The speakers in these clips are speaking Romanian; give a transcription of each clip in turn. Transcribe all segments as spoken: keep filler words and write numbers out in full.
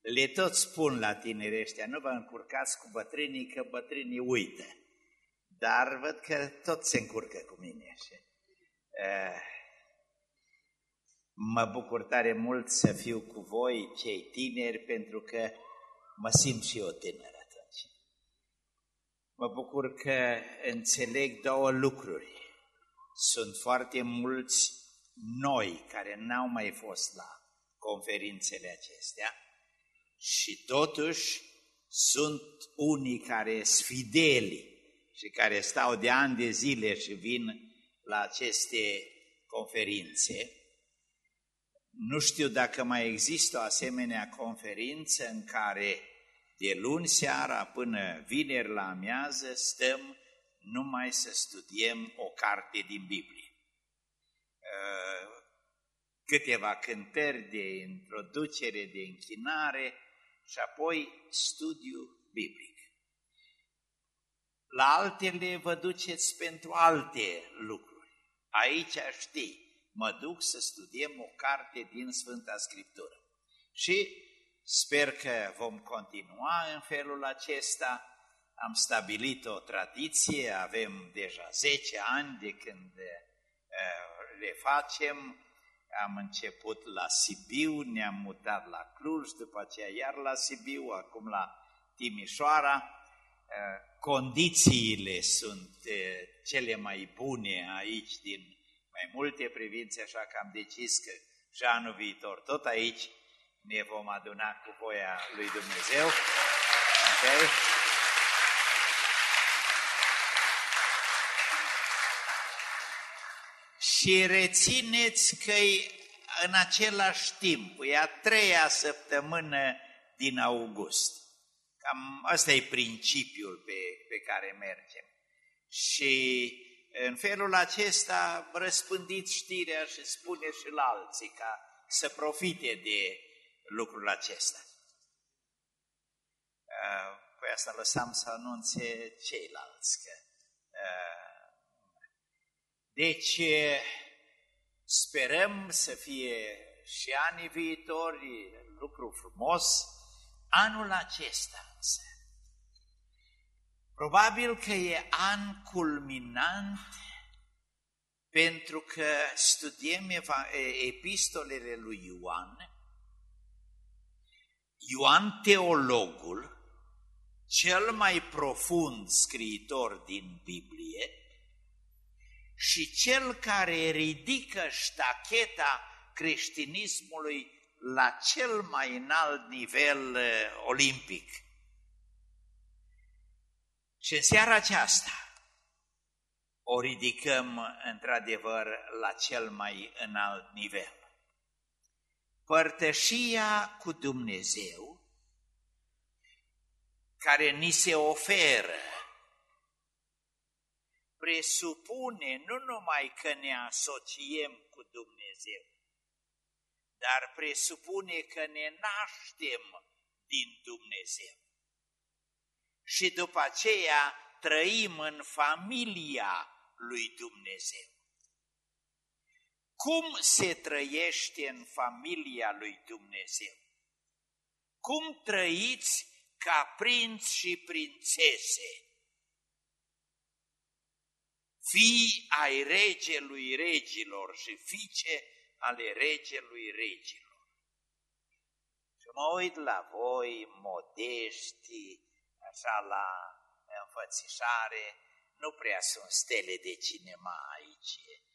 Le tot spun la tinerii ăștia, nu vă încurcați cu bătrânii, că bătrânii uită. Dar văd că tot se încurcă cu mine. Și, uh, mă bucur tare mult să fiu cu voi, cei tineri, pentru că mă simt și eu tânăr atunci. Mă bucur că înțeleg două lucruri. Sunt foarte mulți noi care n-au mai fost la conferințele acestea și totuși sunt unii care sunt fideli și care stau de ani de zile și vin la aceste conferințe. Nu știu dacă mai există o asemenea conferință în care de luni seara până vineri la amiază stăm numai să studiem o carte din Biblie. Câteva cântări de introducere, de închinare și apoi studiu biblic. La altele vă duceți pentru alte lucruri. Aici știi, mă duc să studiem o carte din Sfânta Scriptură. Și sper că vom continua în felul acesta. Am stabilit o tradiție, avem deja zece ani de când uh, le facem. Am început la Sibiu, ne-am mutat la Cluj, după aceea iar la Sibiu, acum la Timișoara. Condițiile sunt cele mai bune aici din mai multe privințe, așa că am decis că și anul viitor tot aici ne vom aduna cu voia lui Dumnezeu. Okay? Și rețineți că în același timp, e a treia săptămână din august. Cam ăsta e principiul pe, pe care mergem. Și în felul acesta răspândiți știrea și spuneți și la alții ca să profite de lucrul acesta. Păi asta lăsam să anunțe ceilalți. Că, deci sperăm să fie și anii viitori lucru frumos. Anul acesta însă, probabil că e an culminant pentru că studiem epistolele lui Ioan. Ioan, teologul, cel mai profund scriitor din Biblie și cel care ridică ștacheta creștinismului la cel mai înalt nivel uh, olimpic. Și în seara aceasta o ridicăm într-adevăr la cel mai înalt nivel. Părtășia cu Dumnezeu care ni se oferă presupune nu numai că ne asociem cu Dumnezeu, dar presupune că ne naștem din Dumnezeu. Și după aceea trăim în familia lui Dumnezeu. Cum se trăiește în familia lui Dumnezeu? Cum trăiți ca prinți și prințese? Fii ai regelui regilor și fiice ale regelui regilor. Și mă uit la voi, modești, așa la înfățișare, nu prea sunt stele de cinema aici.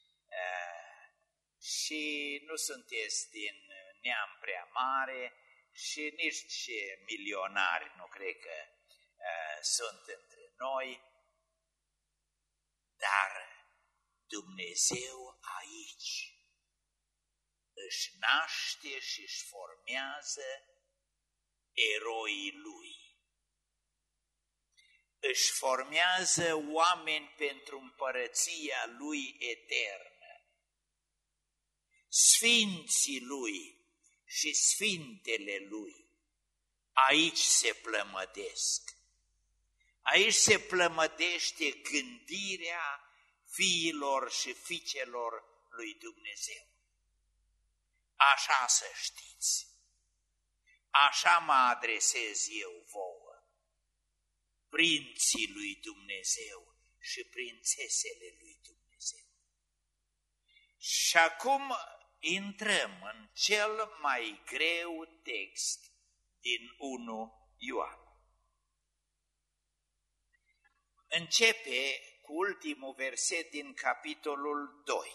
Și nu sunteți din neam prea mare și nici milionari, nu cred că sunt între noi, dar Dumnezeu aici își naște și își formează eroii Lui. Își formează oameni pentru împărăția Lui eternă. Sfinții Lui și sfintele Lui aici se plămădesc. Aici se plămădește gândirea fiilor și fiicelor lui Dumnezeu. Așa să știți, așa mă adresez eu vouă, prinții lui Dumnezeu și prințesele lui Dumnezeu. Și acum intrăm în cel mai greu text din unu Ioan. Începe cu ultimul verset din capitolul doi.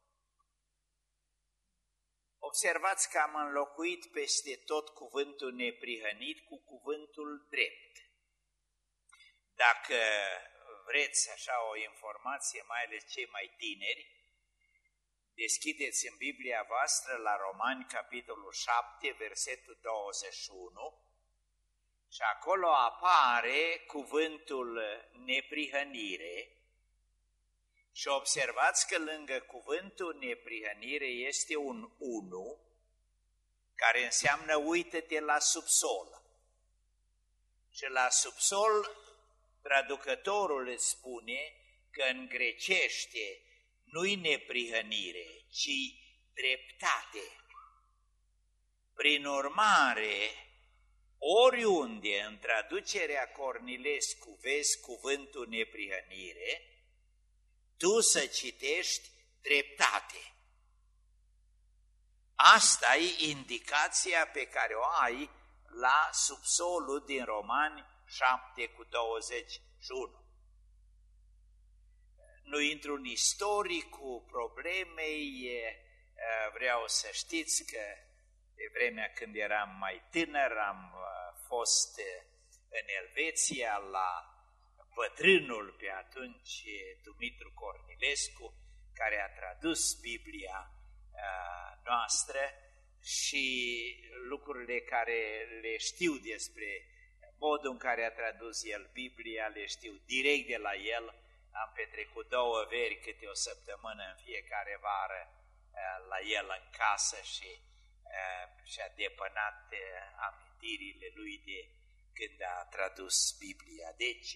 Observați că am înlocuit peste tot cuvântul neprihănit cu cuvântul drept. Dacă vreți așa o informație, mai ales cei mai tineri, deschideți în Biblia voastră la Romani, capitolul șapte, versetul douăzeci și unu, și acolo apare cuvântul neprihănire și observați că lângă cuvântul neprihănire este un unu care înseamnă uită-te la subsol. Și la subsol traducătorul îți spune că în grecește nu-i neprihănire, ci dreptate. Prin urmare, oriunde în traducerea Cornilescu vezi cuvântul neprihănire, tu să citești dreptate. Asta e indicația pe care o ai la subsolul din Romani șapte cu douăzeci și unu. Nu intru în istoricul problemei, vreau să știți că de vremea când eram mai tânăr am fost în Elveția la bătrânul pe atunci, Dumitru Cornilescu, care a tradus Biblia noastră și lucrurile care le știu despre modul în care a tradus el Biblia, le știu direct de la el. Am petrecut două veri câte o săptămână în fiecare vară la el în casă și și-a depănat amintirile lui de când a tradus Biblia. Deci,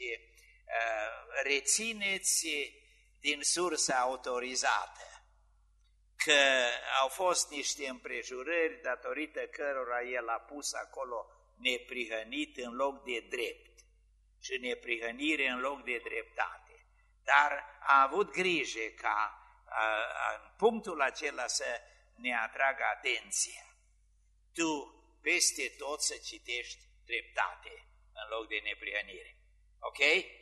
rețineți din sursă autorizată că au fost niște împrejurări datorită cărora el a pus acolo neprihănit în loc de drept și neprihănire în loc de dreptate. Dar a avut grijă ca în punctul acela să ne atragă atenția. Tu peste tot să citești dreptate în loc de neprihănire. Ok?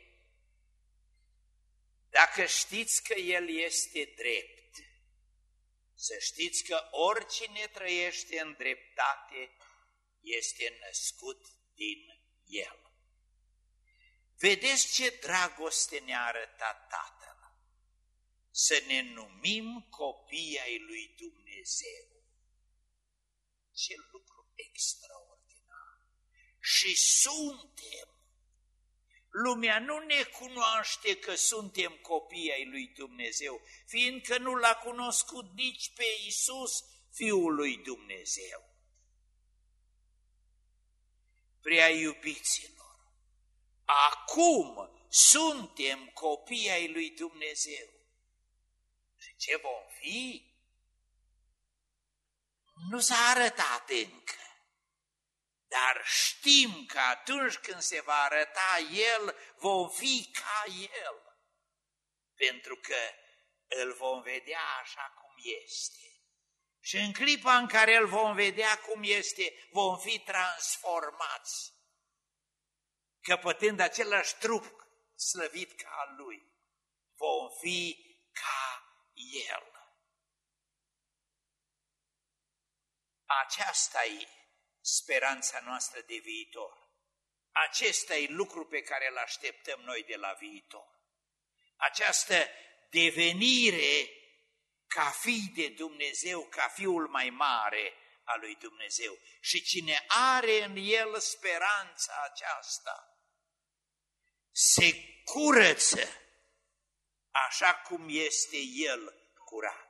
Dacă știți că El este drept, să știți că oricine trăiește în dreptate este născut din El. Vedeți ce dragoste ne-a arătat Tatăl, să ne numim copii ai lui Dumnezeu. Ce lucru extraordinar! Și suntem. Lumea nu ne cunoaște că suntem copii ai lui Dumnezeu, fiindcă nu l-a cunoscut nici pe Iisus, Fiul lui Dumnezeu. Prea iubiților, acum suntem copii ai lui Dumnezeu. Și ce vom fi? Nu s-a arătat încă, dar știm că atunci când se va arăta El, vom fi ca El, pentru că îl vom vedea așa cum este. Și în clipa în care îl vom vedea cum este, vom fi transformați, căpătând același trup slăvit ca al Lui. Vom fi ca El. Aceasta e speranța noastră de viitor. Acesta e lucru pe care îl așteptăm noi de la viitor. Această devenire ca fii de Dumnezeu, ca Fiul mai mare al lui Dumnezeu. Și cine are în el speranța aceasta, se curăță așa cum este el curat.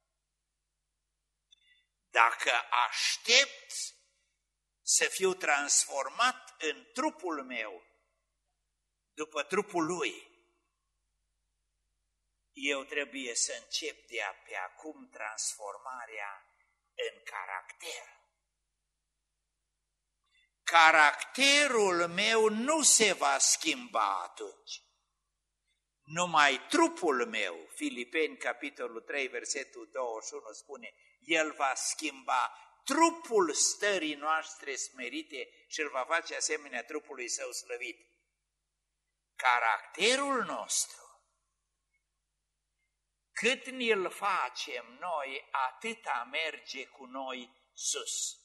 Dacă aștept să fiu transformat în trupul meu, după trupul lui, eu trebuie să încep de pe acum transformarea în caracter. caracterul meu nu se va schimba atunci. Numai trupul meu, Filipeni, capitolul trei, versetul douăzeci și unu, spune, El va schimba trupul stării noastre smerite și îl va face asemenea trupului său slăvit. Caracterul nostru, cât ni-l facem noi, atâta merge cu noi sus.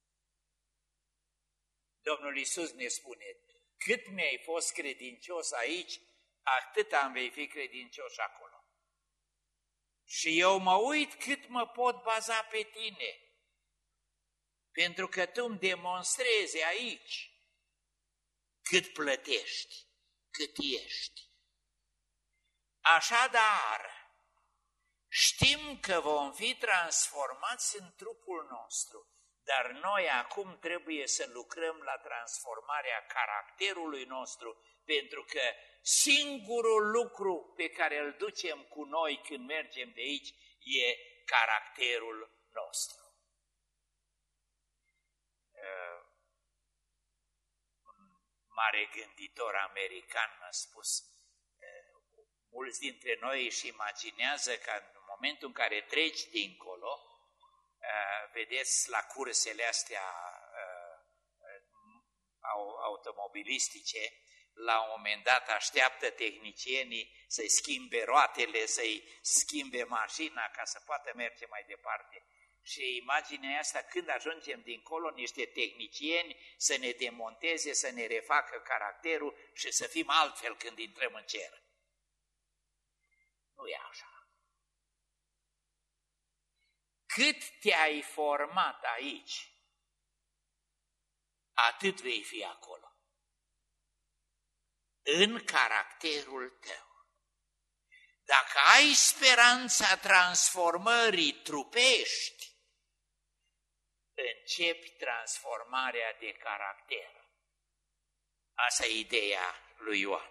Domnul Iisus ne spune, cât mi-ai fost credincios aici, atâta îmi vei fi credincios acolo. Și eu mă uit cât mă pot baza pe tine, pentru că tu îmi demonstrezi aici cât plătești, cât ești. Așadar, știm că vom fi transformați în trupul nostru, dar noi acum trebuie să lucrăm la transformarea caracterului nostru, pentru că singurul lucru pe care îl ducem cu noi când mergem de aici e caracterul nostru. Un mare gânditor american a spus, mulți dintre noi își imaginează că în momentul în care treci dincolo, vedeți la cursele astea automobilistice, la un moment dat așteaptă tehnicienii să-i schimbe roatele, să-i schimbe mașina ca să poată merge mai departe. Și imaginea asta, când ajungem dincolo, niște tehnicieni să ne demonteze, să ne refacă caracterul și să fim altfel când intrăm în cer. Nu e așa. Cât te-ai format aici, atât vei fi acolo. În caracterul tău. Dacă ai speranța transformării trupești, începi transformarea de caracter. Asta e ideea lui Ioan.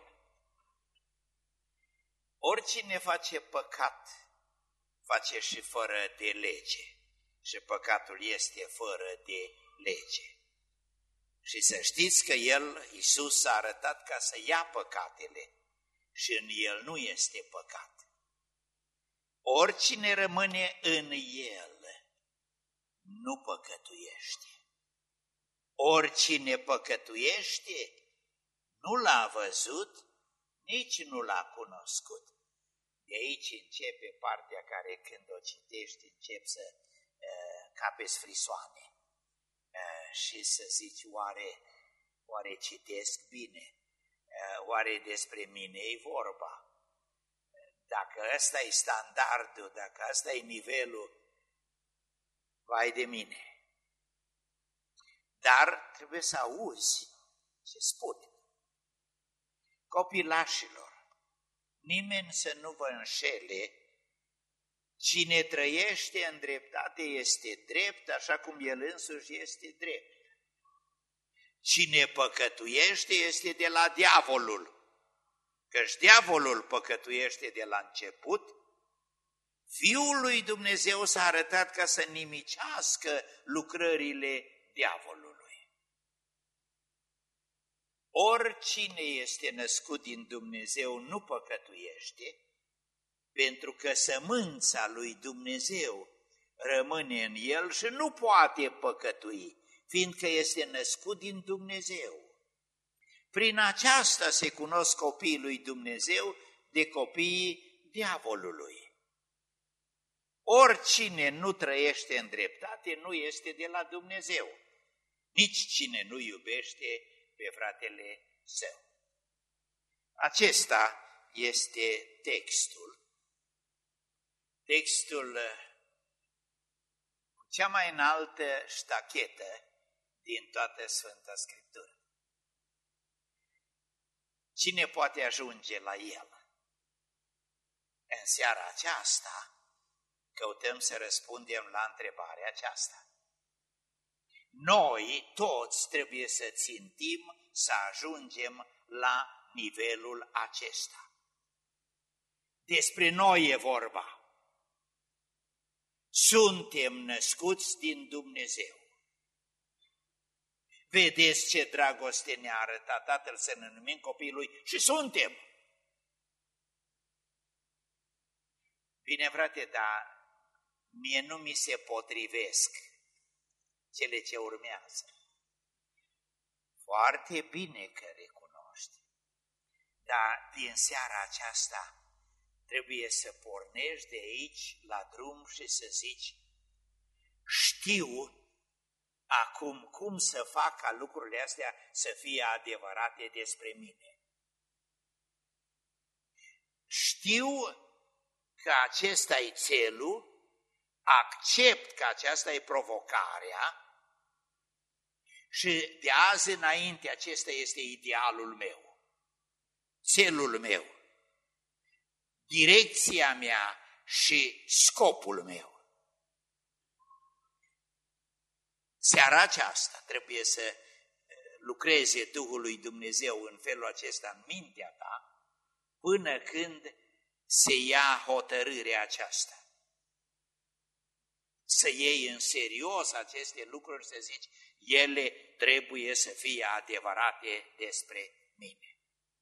Oricine face păcat, face și fără de lege. Și păcatul este fără de lege. Și să știți că El, Iisus, s-a arătat ca să ia păcatele și în El nu este păcat. Oricine rămâne în El nu păcătuiește. Oricine păcătuiește nu l-a văzut, nici nu l-a cunoscut. De aici începe partea care când o citești încep să uh, capezi frisoane. Și să zici, oare, oare citesc bine? Oare despre mine e vorba? Dacă ăsta e standardul, dacă ăsta e nivelul, vai de mine. Dar trebuie să auzi ce spune. Copilașilor, nimeni să nu vă înșele, cine trăiește în dreptate este drept, așa cum el însuși este drept. Cine păcătuiește este de la diavolul, căci diavolul păcătuiește de la început. Fiul lui Dumnezeu s-a arătat ca să nimicească lucrările diavolului. Oricine este născut din Dumnezeu nu păcătuiește, pentru că sămânța lui Dumnezeu rămâne în el și nu poate păcătui, fiindcă este născut din Dumnezeu. Prin aceasta se cunosc copiii lui Dumnezeu de copiii diavolului. Oricine nu trăiește în dreptate nu este de la Dumnezeu, nici cine nu iubește pe fratele său. Acesta este textul. Textul cu cea mai înaltă ștachetă din toată Sfânta Scriptură. Cine poate ajunge la el? În seara aceasta căutăm să răspundem la întrebarea aceasta. Noi toți trebuie să țintim să ajungem la nivelul acesta. Despre noi e vorba. Suntem născuți din Dumnezeu. Vedeți ce dragoste ne-a arătat Tatăl să ne numim copiii Lui și suntem. Bine, frate, dar mie nu mi se potrivesc cele ce urmează. Foarte bine că recunoști, dar din seara aceasta trebuie să pornești de aici la drum și să zici: știu acum cum să fac ca lucrurile astea să fie adevărate despre mine. Știu că acesta e țelul, accept că aceasta e provocarea și de azi înainte acesta este idealul meu, țelul meu, direcția mea și scopul meu. Seara aceasta trebuie să lucreze Duhul lui Dumnezeu în felul acesta în mintea ta până când se ia hotărârea aceasta. Să iei în serios aceste lucruri, să zici, ele trebuie să fie adevărate despre mine.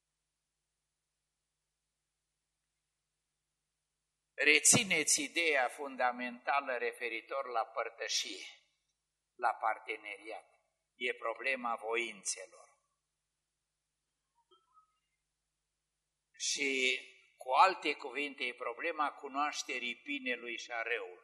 Rețineți ideea fundamentală referitor la părtășie, la parteneriat. E problema voințelor. Și, cu alte cuvinte, e problema cunoașterii binelui și a răului.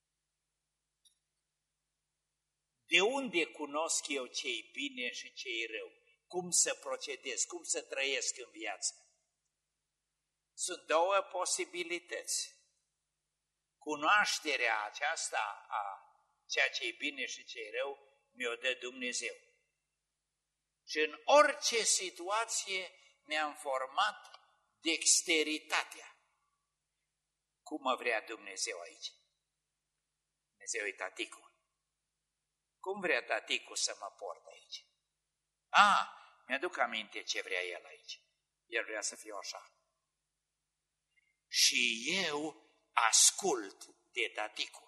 De unde cunosc eu ce-i bine și ce-i rău? Cum să procedez? Cum să trăiesc în viață? Sunt două posibilități. Cunoașterea aceasta a ceea ce-i bine și ce-i rău mi-o dă Dumnezeu. Și în orice situație mi-am format dexteritatea. Cum mă vrea Dumnezeu aici? Dumnezeu e taticul. Cum vrea taticul să mă port aici? A, mi-aduc aminte ce vrea el aici. El vrea să fiu așa. Și eu ascult de taticul.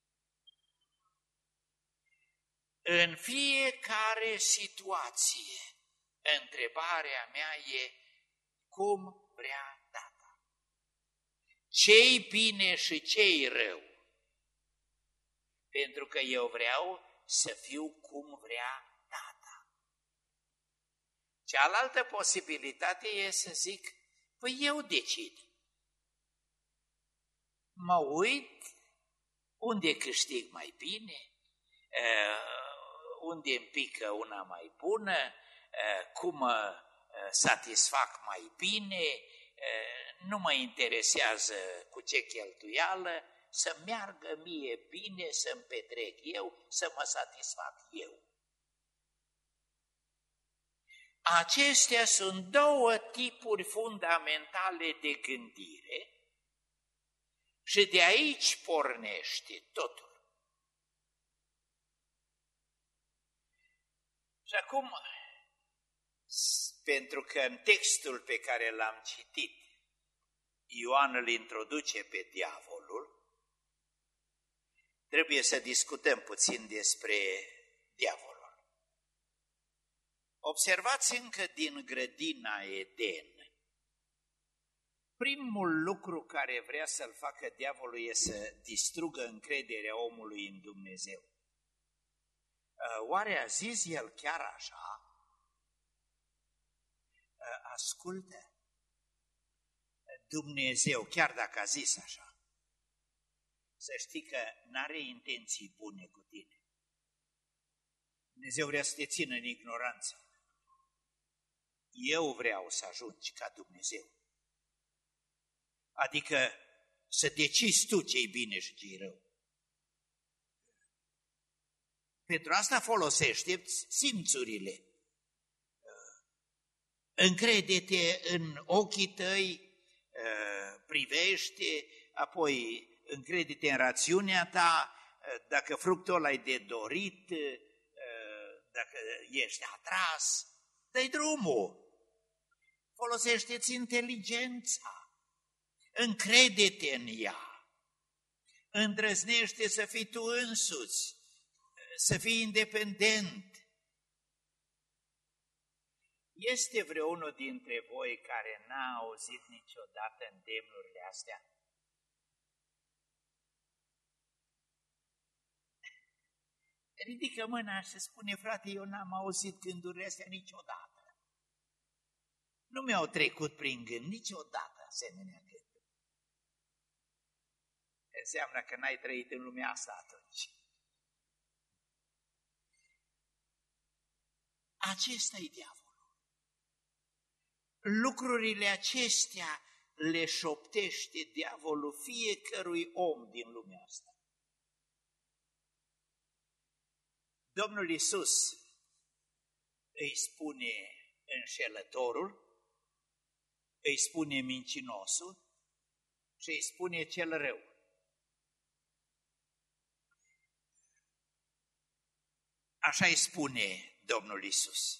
În fiecare situație, întrebarea mea e: cum vrea Tata? Ce-i bine și ce-i rău? Pentru că eu vreau să fiu cum vrea Tata. Cealaltă posibilitate e să zic: păi eu decid. Mă uit unde câștig mai bine, unde îmi pică una mai bună, cum mă satisfac mai bine, nu mă interesează cu ce cheltuială, să meargă mie bine, să-mi petrec eu, să mă satisfac eu. Acestea sunt două tipuri fundamentale de gândire și de aici pornește totul. Și acum, pentru că în textul pe care l-am citit, Ioan îl introduce pe diavolul, trebuie să discutăm puțin despre diavolul. Observați încă din grădina Eden. Primul lucru care vrea să-l facă diavolul e să distrugă încrederea omului în Dumnezeu. Oare a zis el chiar așa? Ascultă, Dumnezeu, chiar dacă a zis așa, să știi că n-are intenții bune cu tine. Dumnezeu vrea să te țină în ignoranță. Eu vreau să ajungi ca Dumnezeu. Adică să decizi tu ce-i bine și ce-i rău. Pentru asta folosește simțurile. Încrede-te în ochii tăi, privește, apoi încrede-te în rațiunea ta, dacă fructul ăla e de dorit, dacă ești atras, dă-i drumul. Folosește-ți inteligența. Încrede-te în ea, îndrăznește să fii tu însuți, să fii independent. Este vreunul dintre voi care n-a auzit niciodată îndemnurile astea? Ridică mâna și spune, frate, eu n-am auzit gândurile astea niciodată. Nu mi-au trecut prin gând niciodată asemenea gânduri. Înseamnă că n-ai trăit în lumea asta atunci. Acesta-i diavolul. Lucrurile acestea le șoptește diavolul fiecărui om din lumea asta. Domnul Iisus îi spune înșelătorul, îi spune mincinosul și îi spune cel rău. Așa îi spune Domnul Iisus.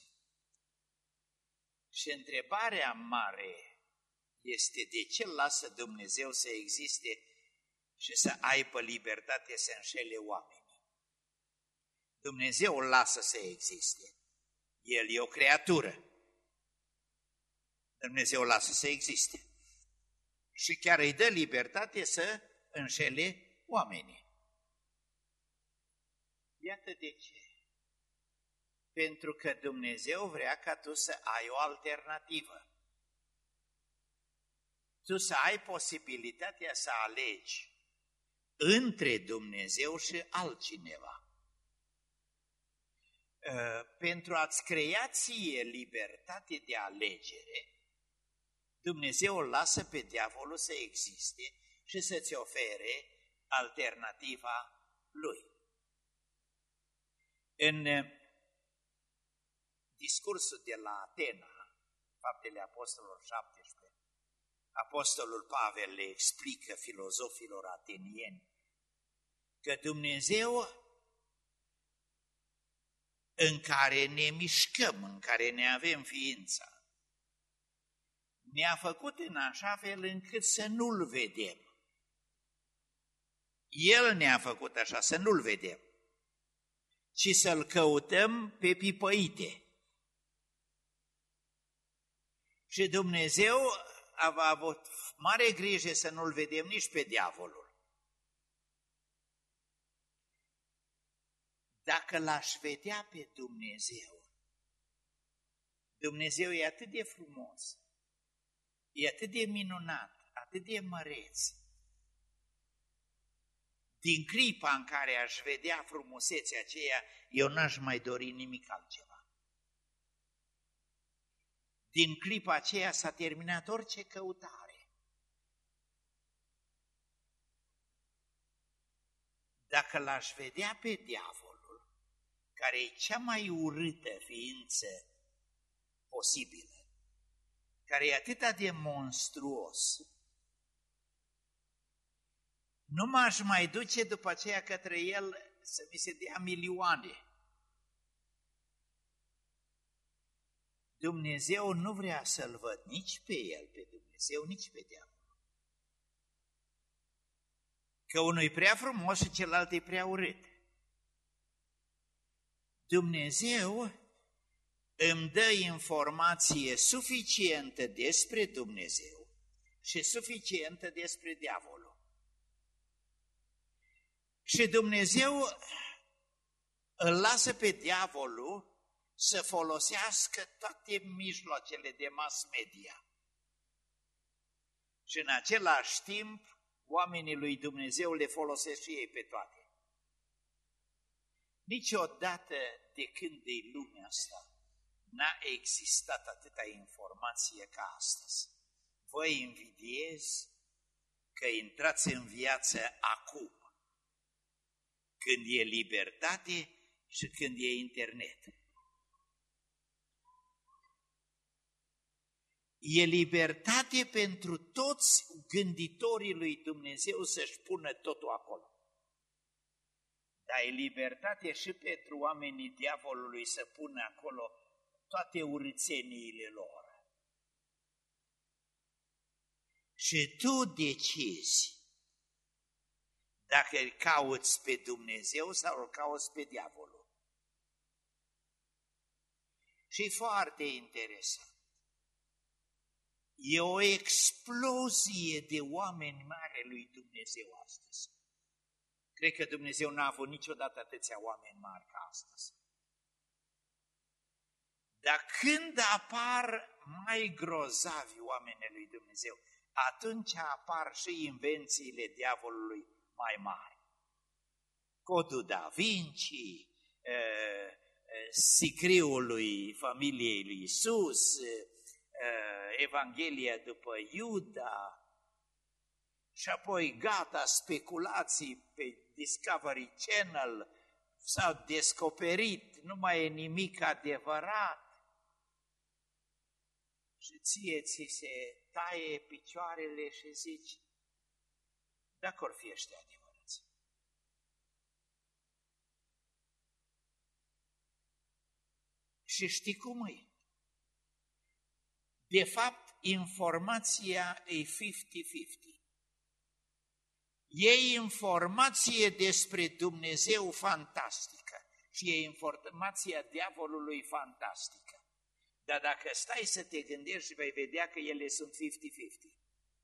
Și întrebarea mare este de ce lasă Dumnezeu să existe și să aibă libertate să înșele oamenii. Dumnezeu îl lasă să existe. El e o creatură. Dumnezeu îl lasă să existe. Și chiar îi dă libertate să înșele oamenii. Iată de ce. Pentru că Dumnezeu vrea ca tu să ai o alternativă. Tu să ai posibilitatea să alegi între Dumnezeu și altcineva. Pentru a-ți crea ție libertate de alegere, Dumnezeu îl lasă pe diavolul să existe și să-ți ofere alternativa lui. În discursul de la Atena, Faptele Apostolilor șaptesprezece, Apostolul Pavel le explică filozofilor atenieni că Dumnezeu în care ne mișcăm, în care ne avem ființa, ne-a făcut în așa fel încât să nu-L vedem. El ne-a făcut așa, să nu-L vedem, ci să-L căutăm pe pipăite. Și Dumnezeu a avut mare grijă să nu-L vedem nici pe diavolul. Dacă l-aș vedea pe Dumnezeu, Dumnezeu e atât de frumos, e atât de minunat, atât de măreț. Din clipa în care aș vedea frumusețea aceea, eu n-aș mai dori nimic altceva. Din clipa aceea s-a terminat orice căutare. Dacă l-aș vedea pe diavol, care e cea mai urâtă ființă posibilă, care e atât de monstruos, nu m-aș mai duce după aceea către el să mi se dea milioane. Dumnezeu nu vrea să-l văd nici pe el, pe Dumnezeu, nici pe diavol. Că unul e prea frumos și celălalt e prea urât. Dumnezeu îmi dă informație suficientă despre Dumnezeu și suficientă despre diavolul. Și Dumnezeu îl lasă pe diavolul să folosească toate mijloacele de mass media. Și în același timp, oamenii lui Dumnezeu le folosesc și ei pe toate. Niciodată de când e lumea asta n-a existat atâta informație ca astăzi. Vă invidiez că intrați în viață acum, când e libertate și când e internet. E libertate pentru toți gânditorii lui Dumnezeu să-și pună totul acolo. Dar e libertate și pentru oamenii diavolului să pună acolo toate urâțeniile lor. Și tu decizi dacă îl cauți pe Dumnezeu sau îl cauți pe diavolul. Și foarte interesant. E o explozie de oameni mari lui Dumnezeu astăzi. Cred că Dumnezeu n-a avut niciodată atâția oameni mari ca astăzi. Dar când apar mai grozavi oamenii lui Dumnezeu, atunci apar și invențiile diavolului mai mari. Codul Da Vinci, sicriul lui familiei lui Iisus, Evanghelia după Iuda, și apoi gata, speculații pe Discovery Channel, s-au descoperit, nu mai e nimic adevărat. Și ție ți se taie picioarele și zici, dacă or fi ăștia adevărați. Și știi cum e? De fapt, informația e cincizeci cincizeci. E informație despre Dumnezeu fantastică și e informația diavolului fantastică. Dar dacă stai să te gândești, vei vedea că ele sunt cincizeci cincizeci.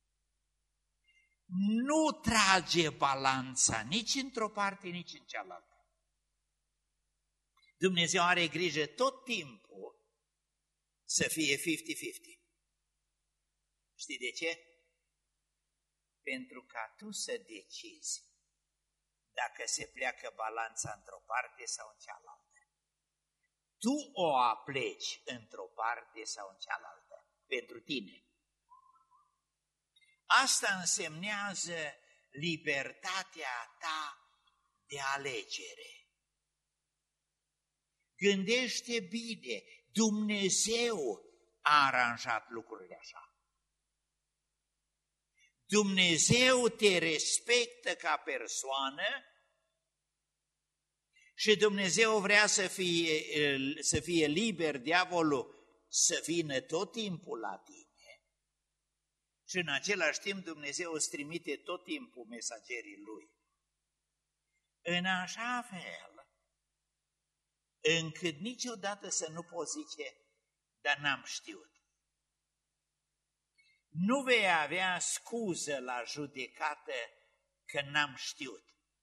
Nu trage balanța nici într-o parte, nici în cealaltă. Dumnezeu are grijă tot timpul să fie cincizeci cincizeci. Știi de ce? Pentru ca tu să decizi dacă se pleacă balanța într-o parte sau în cealaltă. Tu o apleci într-o parte sau în cealaltă, pentru tine. Asta însemnează libertatea ta de alegere. Gândește bine, Dumnezeu a aranjat lucrurile așa. Dumnezeu te respectă ca persoană și Dumnezeu vrea să fie, să fie liber diavolul să vină tot timpul la tine și în același timp Dumnezeu îți trimite tot timpul mesagerii Lui. În așa fel încât niciodată să nu poți zice, dar n-am știut. Nu vei avea scuză la judecată că n-am știut.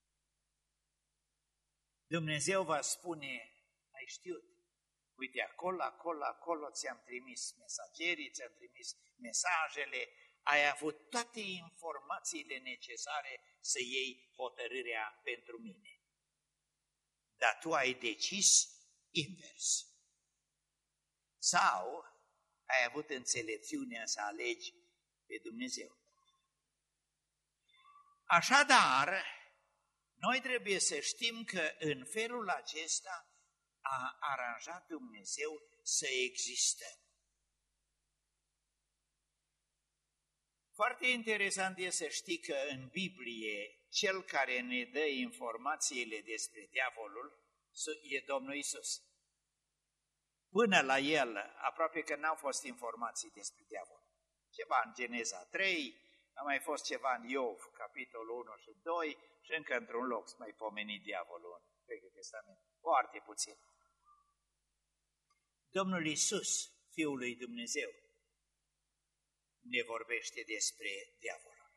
Dumnezeu va spune, ai știut, uite acolo, acolo, acolo ți-am trimis mesagerii, ți-am trimis mesajele, ai avut toate informațiile necesare să iei hotărârea pentru mine. Dar tu ai decis invers. Sau ai avut înțelepciunea să alegi pe Dumnezeu. Așadar, noi trebuie să știm că în felul acesta a aranjat Dumnezeu să existăm. Foarte interesant e să știi că în Biblie cel care ne dă informațiile despre diavolul e Domnul Iisus. Până la el, aproape că n-au fost informații despre diavol. Ceva în Geneza trei, a mai fost ceva în Iov, capitolul unu și doi, și încă într-un loc să mai pomeni diavolul în Vechiul Testament. Foarte puțin. Domnul Iisus, Fiul lui Dumnezeu, ne vorbește despre diavolul.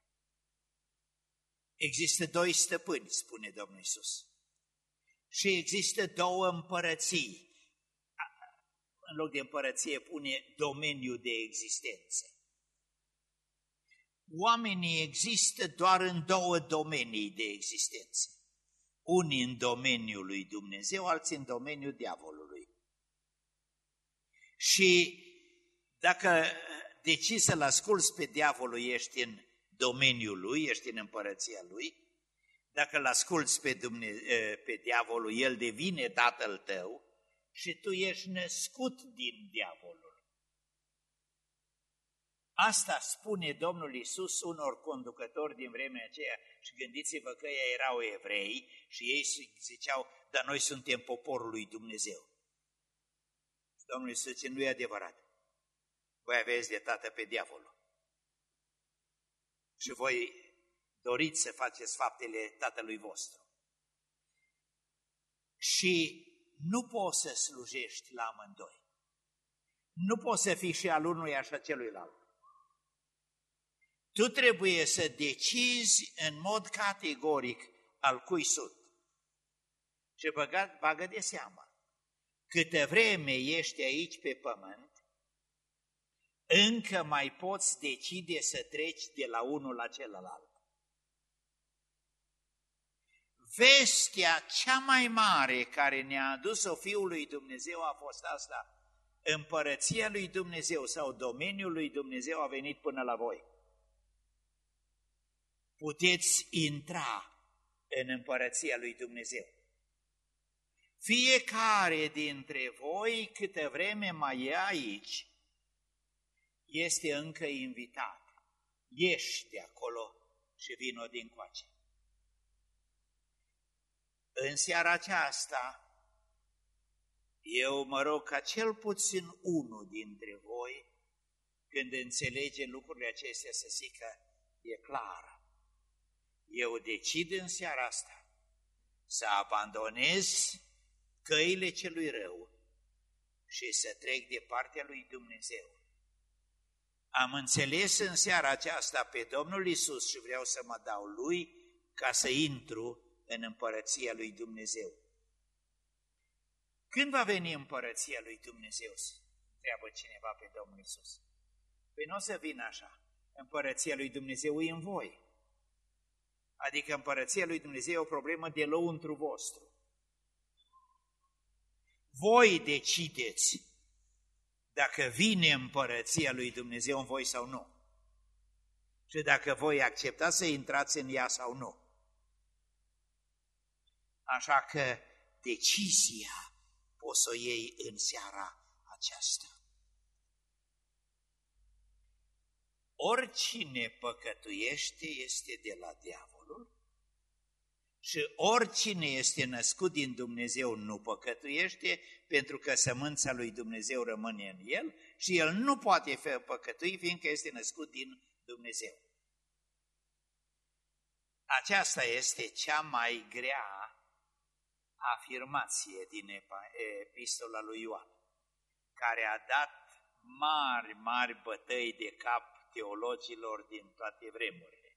Există doi stăpâni, spune Domnul Iisus, și există două împărății. În loc de împărăție pune domeniu de existență. Oamenii există doar în două domenii de existență. Unii în domeniul lui Dumnezeu, alții în domeniul diavolului. Și dacă decizi să-l asculți pe diavolul, ești în domeniul lui, ești în împărăția lui. Dacă îl asculți pe, Dumne- pe diavolul, el devine tatăl tău și tu ești născut din diavolul. Asta spune Domnul Iisus unor conducători din vremea aceea și gândiți-vă că ei erau evrei și ei ziceau, dar noi suntem poporul lui Dumnezeu. Și Domnul Iisus zice, nu e adevărat. Voi aveți de tată pe diavolul. Și voi doriți să faceți faptele tatălui vostru. Și nu poți să slujești la amândoi. nu poți să fii și al unuia și a celuilalt. Tu trebuie să decizi în mod categoric al cui sunt. Și bagă, bagă de seamă, câtă vreme ești aici pe pământ, încă mai poți decide să treci de la unul la celălalt. Vestea cea mai mare care ne-a adus-o Fiul lui Dumnezeu a fost asta: Împărăția lui Dumnezeu sau domeniul lui Dumnezeu a venit până la voi. Puteți intra în Împărăția lui Dumnezeu. Fiecare dintre voi, câtă vreme mai e aici, este încă invitat. Ieși de acolo și vino dincoace. În seara aceasta, eu mă rog ca cel puțin unul dintre voi, când înțelege lucrurile acestea, să zică: e clar, eu decid în seara asta să abandonez căile celui rău și să trec de partea lui Dumnezeu. Am înțeles în seara aceasta pe Domnul Iisus și vreau să mă dau Lui ca să intru în Împărăția lui Dumnezeu. Când va veni Împărăția lui Dumnezeu? Întreabă cineva pe Domnul Iisus. Păi nu o să vină așa. Împărăția lui Dumnezeu e în voi. Adică Împărăția lui Dumnezeu e o problemă de lăuntru vostru. Voi decideți dacă vine Împărăția lui Dumnezeu în voi sau nu. Și dacă voi acceptați să intrați în ea sau nu. Așa că decizia poți să o iei în seara aceasta. Oricine păcătuiește este de la diavolul și oricine este născut din Dumnezeu nu păcătuiește, pentru că sămânța lui Dumnezeu rămâne în el și el nu poate fi păcătui, fiindcă este născut din Dumnezeu. Aceasta este cea mai grea afirmație din epistola lui Ioan, care a dat mari, mari bătăi de cap teologilor din toate vremurile.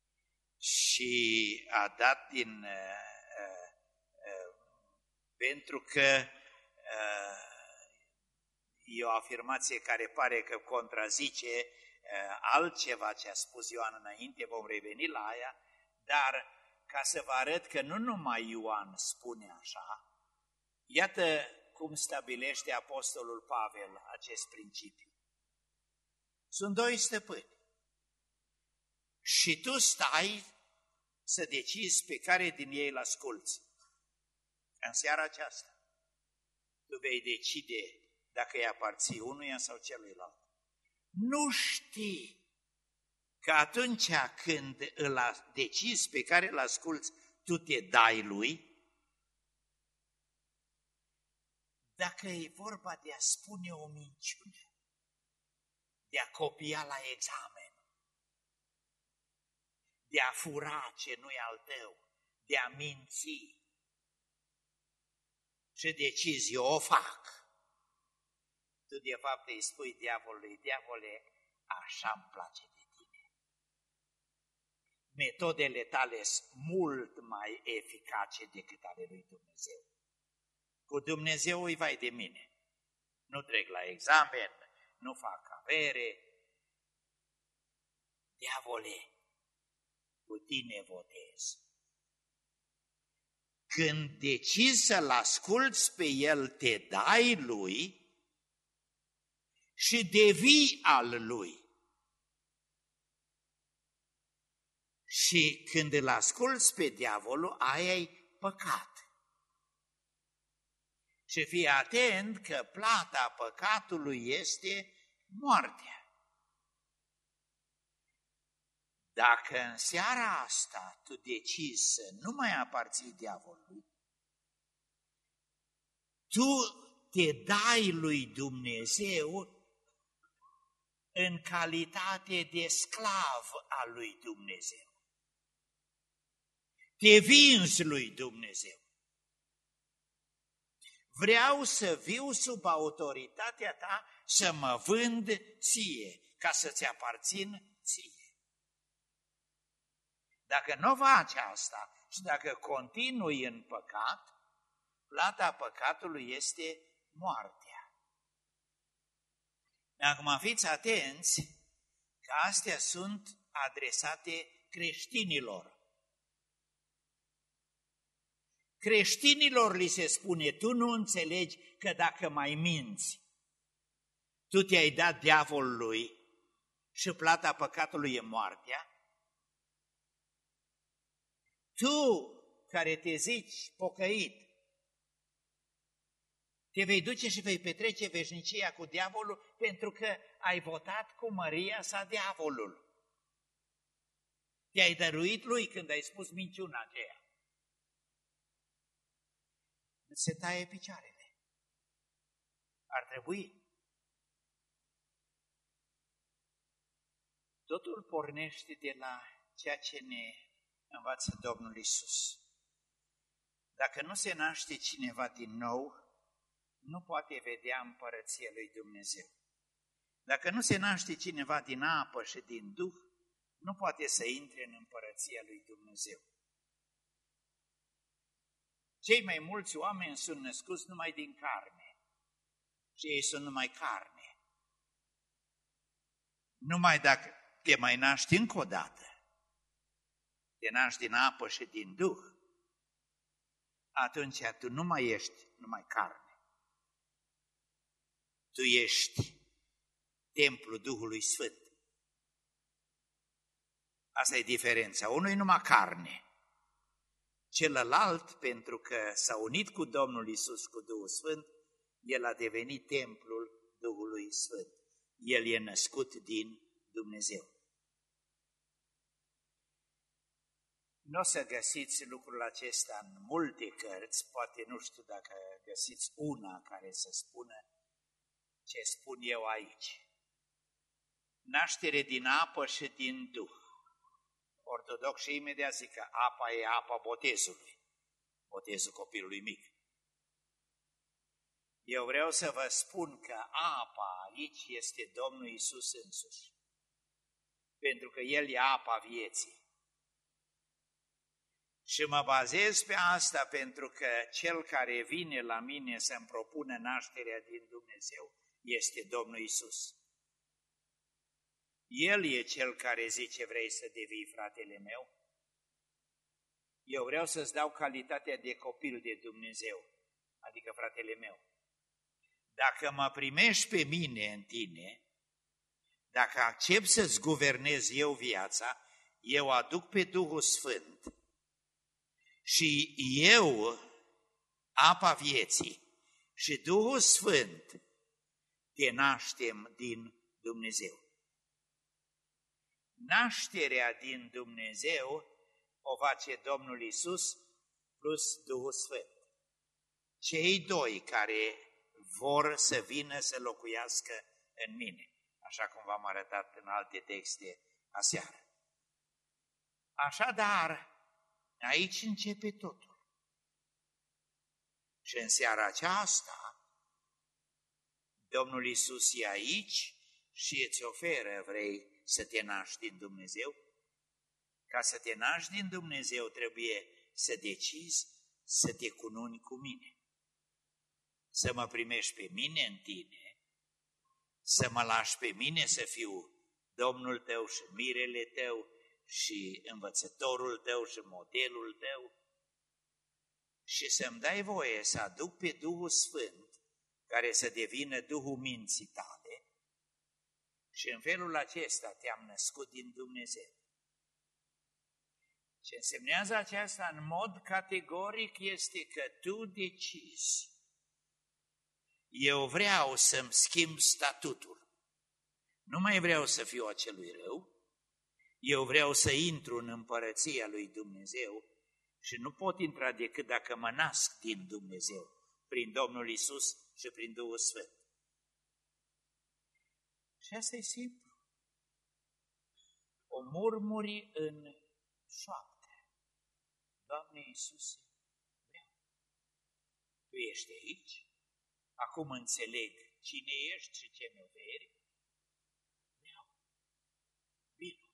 Și a dat din... Uh, uh, pentru că uh, e o afirmație care pare că contrazice uh, altceva ce a spus Ioan înainte, vom reveni la aia, dar ca să vă arăt că nu numai Ioan spune așa, iată cum stabilește apostolul Pavel acest principiu. Sunt doi stăpâni și tu stai să decizi pe care din ei îl asculți. În seara aceasta tu vei decide dacă îi aparții unuia sau celuilalt. Nu știi că atunci când îl decizi pe care îl asculți, tu te dai lui? Dacă e vorba de a spune o minciună, de a copia la examen, de a fura ce nu-i al tău, de a minți, și decizi, eu o fac, tu de fapt îi spui diavolului: diavole, așa-mi place de tine. Metodele tale sunt mult mai eficace decât ale lui Dumnezeu. Cu Dumnezeu îi vai de mine. Nu trec la examen, nu fac avere. Diavole, cu tine votez. Când decizi să-L asculți pe El, te dai Lui și devii al Lui. Și când îl asculți pe diavolul, aia-i păcat. Și fii atent că plata păcatului este moartea. Dacă în seara asta tu decizi să nu mai aparții diavolului, tu te dai lui Dumnezeu în calitate de sclav al lui Dumnezeu. Te vinzi lui Dumnezeu. vreau să viu sub autoritatea ta, să mă vând ție, ca să-ți aparțin ție. Dacă nu faci asta și dacă continui în păcat, plata păcatului este moartea. Acum fiți atenți că astea sunt adresate creștinilor. Creștinilor li se spune, tu nu înțelegi că dacă mai minți, tu te-ai dat diavolului și plata păcatului e moartea? Tu care te zici pocăit, te vei duce și vei petrece veșnicia cu diavolul pentru că ai votat cu Maria sa diavolul. Te-ai dăruit lui când ai spus minciuna aceea. Îți se taie picioarele. Ar trebui. Totul pornește de la ceea ce ne învață Domnul Iisus. Dacă nu se naște cineva din nou, nu poate vedea împărăția lui Dumnezeu. Dacă nu se naște cineva din apă și din Duh, nu poate să intre în împărăția lui Dumnezeu. Cei mai mulți oameni sunt născuți numai din carne și ei sunt numai carne. Numai dacă te mai naști încă o dată, te naști din apă și din Duh, atunci tu nu mai ești numai carne. Tu ești templul Duhului Sfânt. Asta e diferența. Unul e numai carne. Celălalt, pentru că s-a unit cu Domnul Iisus, cu Duhul Sfânt, el a devenit templul Duhului Sfânt. El e născut din Dumnezeu. Nu o să găsiți lucrul acesta în multe cărți, poate nu știu dacă găsiți una care să spună ce spun eu aici. Naștere din apă și din Duh. Ortodoxii imediat zic că apa e apa botezului, botezul copilului mic. Eu vreau să vă spun că apa aici este Domnul Iisus însuși, pentru că El e apa vieții. Și mă bazez pe asta pentru că Cel care vine la mine să-mi propună nașterea din Dumnezeu este Domnul Iisus. El e Cel care zice, vrei să devii fratele meu? Eu vreau să-ți dau calitatea de copil de Dumnezeu, adică fratele meu. Dacă mă primești pe mine în tine, dacă accept să-ți guvernez eu viața, eu aduc pe Duhul Sfânt și eu, apa vieții și Duhul Sfânt, te naștem din Dumnezeu. Nașterea din Dumnezeu o face Domnul Iisus plus Duhul Sfânt. Cei doi care vor să vină să locuiască în mine, așa cum v-am arătat în alte texte aseară. Așadar, aici începe totul. Și în seara aceasta, Domnul Iisus e aici și îți oferă, vrei să te naști din Dumnezeu? Ca să te naști din Dumnezeu trebuie să decizi să te cununi cu mine. Să mă primești pe mine în tine, să mă lași pe mine să fiu Domnul tău și mirele tău și învățătorul tău și modelul tău și să-mi dai voie să aduc pe Duhul Sfânt care să devină Duhul minții tale și în felul acesta te-am născut din Dumnezeu. Ce însemnează aceasta în mod categoric este că tu decizi. Eu vreau să-mi schimb statutul. Nu mai vreau să fiu acelui rău. Eu vreau să intru în împărăția lui Dumnezeu și nu pot intra decât dacă mă nasc din Dumnezeu, prin Domnul Iisus și prin Duhul Sfânt. Și asta e simplu. O murmuri în șoapte. Doamne Iisuse, vreau. Tu ești aici? acum înțeleg cine ești și ce mi oferi, vreau vinul.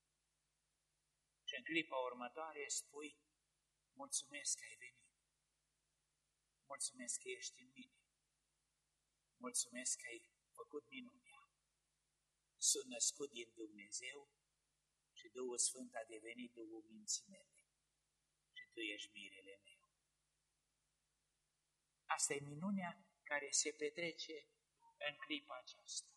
Și în clipa următoare spui, mulțumesc că ai venit, mulțumesc că ești în mine, mulțumesc că ai făcut minunea. Sunt născut din Dumnezeu și Duhul Sfânt a devenit Duhul minții mele și Tu ești mirele meu. Asta e minunea care se petrece în clipa aceasta.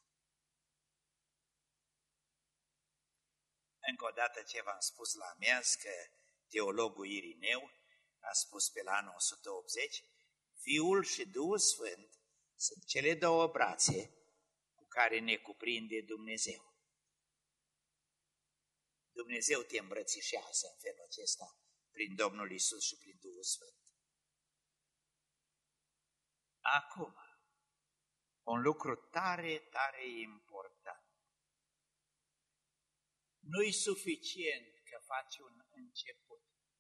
Încă o dată ce v-am spus la amiaz, că teologul Irineu a spus pe la anul o sută optzeci, Fiul și Duhul Sfânt sunt cele două brațe cu care ne cuprinde Dumnezeu. Dumnezeu te îmbrățișează în felul acesta, prin Domnul Iisus și prin Duhul Sfânt. Acum, un lucru tare, tare important. Nu-i suficient că faci un început.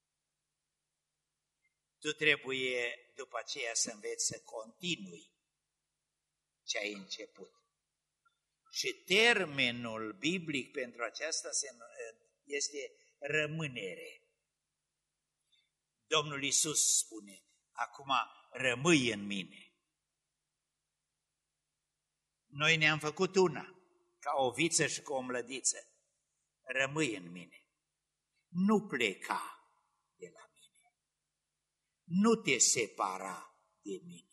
Tu trebuie după aceea să înveți să continui ce ai început. Și termenul biblic pentru aceasta este rămânere. Domnul Iisus spune, acum rămâi în mine. Noi ne-am făcut una, ca o viță și ca o mlădiță. Rămâi în mine. Nu pleca de la mine. Nu te separa de mine.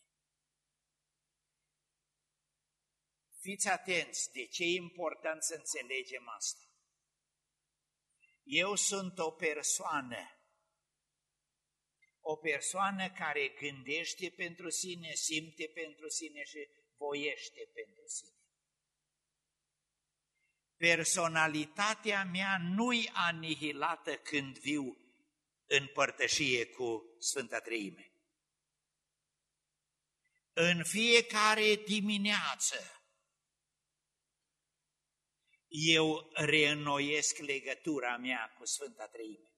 Fiți atenți, de ce e important să înțelegem asta? Eu sunt o persoană, o persoană care gândește pentru sine, simte pentru sine și voiește pentru sine. Personalitatea mea nu-i anihilată când viu în părtășie cu Sfânta Treime. În fiecare dimineață eu reînnoiesc legătura mea cu Sfânta Treime.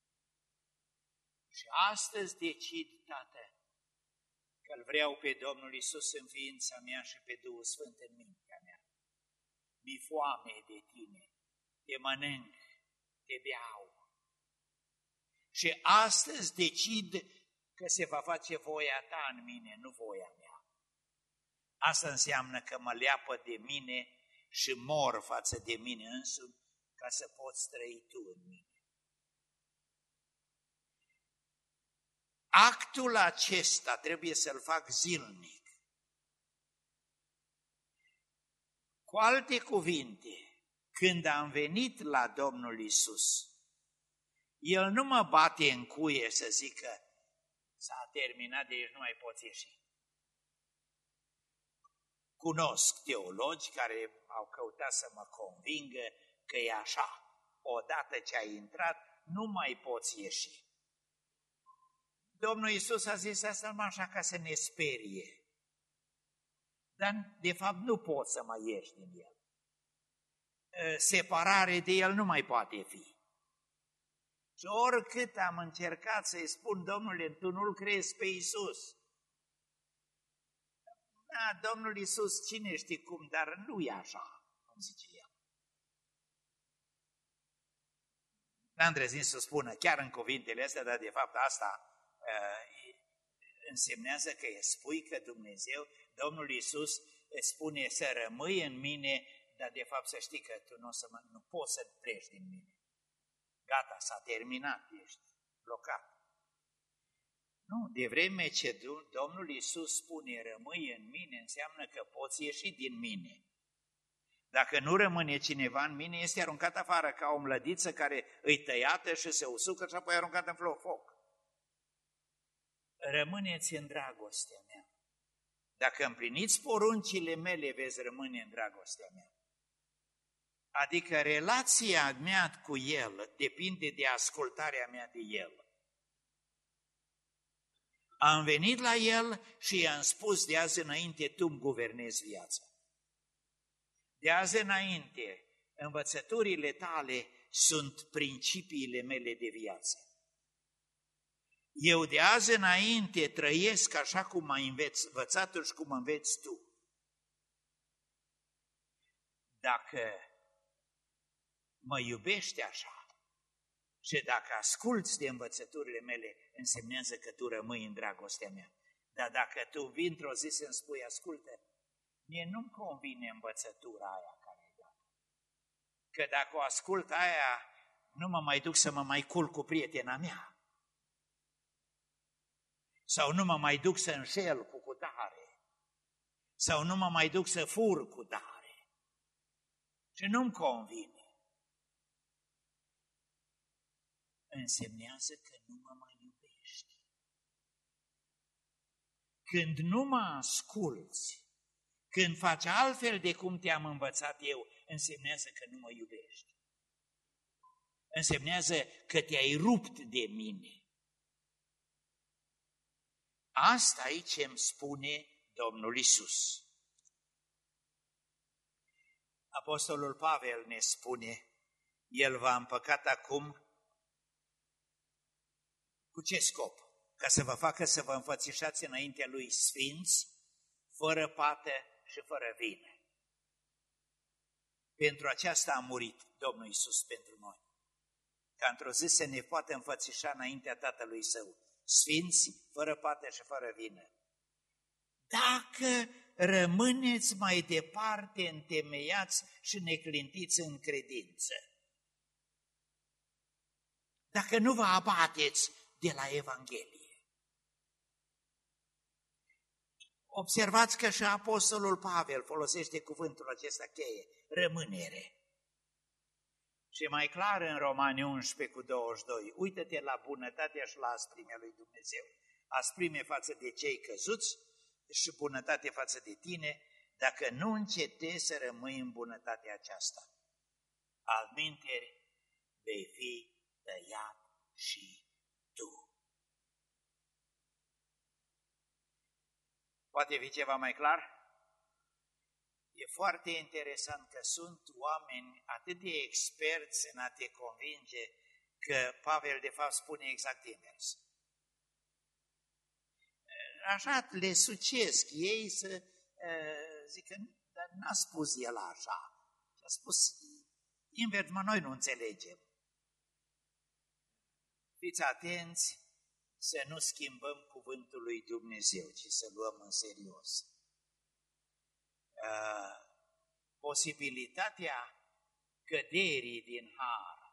Și astăzi decid, Tată, că-L vreau pe Domnul Iisus în ființa mea și pe Duhul Sfânt în mintea mea. Mi-e foame de Tine, te mănânc, te beau. Și astăzi decid că se va face voia Ta în mine, nu voia mea. Asta înseamnă că mă leapă de mine și mor față de mine însumi ca să poți trăi Tu în mine. Actul acesta trebuie să-l fac zilnic. Cu alte cuvinte, când am venit la Domnul Iisus, El nu mă bate în cuie să zică, s-a terminat, deci nu mai poți ieși. Cunosc teologi care au căutat să mă convingă că e așa. Odată ce ai intrat, nu mai poți ieși. Domnul Iisus a zis asta numai așa ca să ne sperie. Dar, de fapt, nu poți să mai ieși din El. Separare de El nu mai poate fi. Și oricât am încercat să-i spun, Domnule, Tu nu-L crezi pe Iisus. Da, Domnul Iisus, cine știe cum, dar nu e așa, cum zice El. N-a îndrăznit să spună chiar în cuvintele astea, dar de fapt asta uh, însemnează că îi spui că Dumnezeu, Domnul Iisus, îți spune să rămâi în mine, dar de fapt să știi că tu nu, o să mă, nu poți să pleci din mine. Gata, s-a terminat, ești blocat. Nu, de vreme ce Domnul Iisus spune rămâi în mine, înseamnă că poți ieși din mine. Dacă nu rămâne cineva în mine, este aruncat afară ca o mlădiță care îi tăiată și se usucă și apoi aruncat în foc. Rămâneți în dragostea mea. Dacă împliniți poruncile mele, veți rămâne în dragostea mea. Adică relația mea cu El depinde de ascultarea mea de El. Am venit la El și i-am spus de azi înainte, Tu îmi guvernezi viața. De azi înainte, învățăturile Tale sunt principiile mele de viață. Eu de azi înainte trăiesc așa cum ai învățat și cum înveți tu. Dacă mă iubești așa și dacă asculți de învățăturile mele, însemnează că tu rămâi în dragostea mea. Dar dacă tu vii într-o zi să-mi spui, ascultă, mie nu-mi convine învățătura aia care e dată. Că dacă o ascult aia, nu mă mai duc să mă mai culc cu prietena mea. Sau nu mă mai duc să înșel cu cutare. Sau nu mă mai duc să fur cu tare. Și nu-mi convine. Însemnează că nu mă mai iubești. Când nu mă asculți, când faci altfel de cum te-am învățat eu, însemnează că nu mă iubești. Însemnează că te-ai rupt de mine. Asta aici îmi spune Domnul Iisus. Apostolul Pavel ne spune, el v-a împăcat acum cu ce scop? Ca să vă facă să vă înfățișați înaintea lui sfinți, fără pată și fără vină. Pentru aceasta a murit Domnul Iisus pentru noi. Ca într-o zi să ne poată înfățișa înaintea Tatălui Său, sfinți, fără pată și fără vină. Dacă rămâneți mai departe întemeiați și neclintiți în credință, dacă nu vă abateți de la Evanghelie. Observați că și Apostolul Pavel folosește cuvântul acesta cheie, rămânere. Și mai clar în Romani unsprezece cu douăzeci și doi, uită-te la bunătatea și la asprimea lui Dumnezeu. Asprime față de cei căzuți și bunătate față de tine, dacă nu încetezi să rămâi în bunătatea aceasta. Altminteri vei fi tăiat și tu. Poate fi ceva mai clar? E foarte interesant că sunt oameni atât de experți în a te convinge că Pavel de fapt spune exact invers. Așa le sucesc ei să zică, dar n-a spus el așa. A spus invers, mă, noi nu înțelegem. Fiți atenți să nu schimbăm cuvântul lui Dumnezeu, ci să luăm în serios. Uh, posibilitatea căderii din har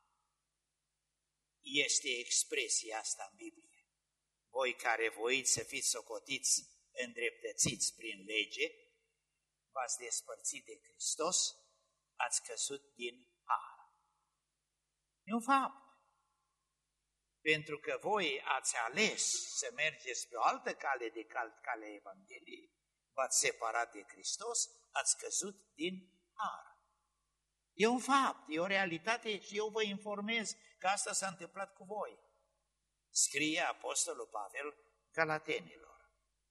este expresia asta în Biblie. Voi care voiți să fiți socotiți îndreptățiți prin lege, v-ați despărțit de Hristos, ați căzut din har. E un fapt. Pentru că voi ați ales să mergeți pe o altă cale decât calea Evangheliei, v-ați separat de Hristos, ați căzut din har. E un fapt, e o realitate și eu vă informez că asta s-a întâmplat cu voi. Scrie Apostolul Pavel Galatenilor.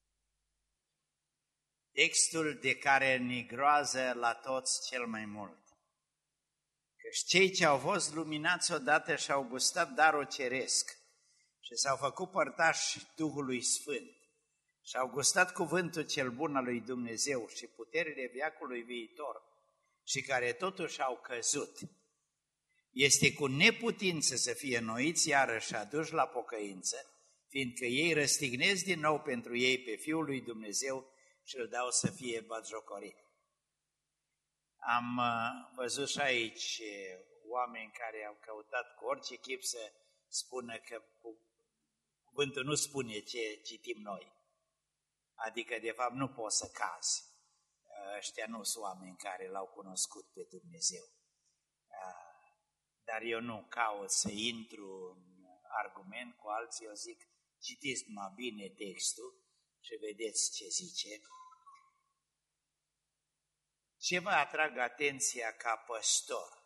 Textul de care ne groază la toți cel mai mult. Căci cei ce au fost luminați odată și-au gustat darul ceresc și s-au făcut părtași Duhului Sfânt și-au gustat cuvântul cel bun al lui Dumnezeu și puterile veacului viitor și care totuși au căzut, este cu neputință să fie înnoiți iarăși și aduși la pocăință, fiindcă ei răstignesc din nou pentru ei pe Fiul lui Dumnezeu și îl dau să fie batjocorit. Am văzut și aici oameni care au căutat cu orice chip să spună că cuvântul nu spune ce citim noi. Adică, de fapt, nu poți să cazi. Ăștia nu sunt oameni care l-au cunoscut pe Dumnezeu. Dar eu nu caut să intru în argument cu alții, eu zic, citiți numai bine textul și vedeți ce zice. Ce vă atrag atenția ca păstor?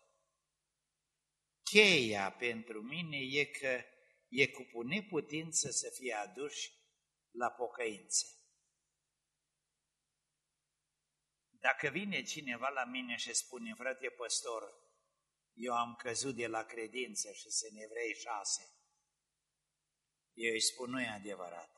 Cheia pentru mine e că e cu neputință să fie aduși la pocăință. Dacă vine cineva la mine și spune, frate păstor, eu am căzut de la credință și sunt Evrei șase, Eu îi spun, nu e adevărat.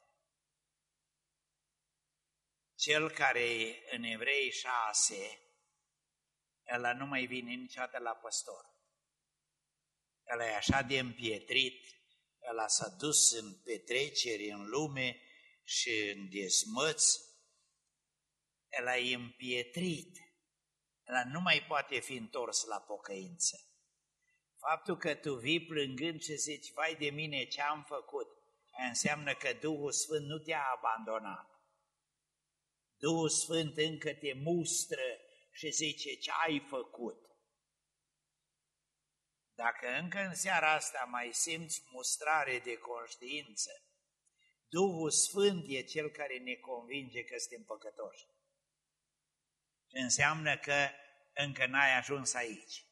Cel care în Evrei șase, ăla nu mai vine niciodată la păstor. Ăla e așa de împietrit, ăla s-a dus în petreceri, în lume și în dezmăți, ăla e împietrit, ăla nu mai poate fi întors la pocăință. Faptul că tu vii plângând și zici, vai de mine ce am făcut, înseamnă că Duhul Sfânt nu te-a abandonat. Duhul Sfânt încă te mustră și zice ce ai făcut. Dacă încă în seara asta mai simți mustrare de conștiință, Duhul Sfânt e Cel care ne convinge că suntem păcătoși. Și înseamnă că încă n-ai ajuns aici.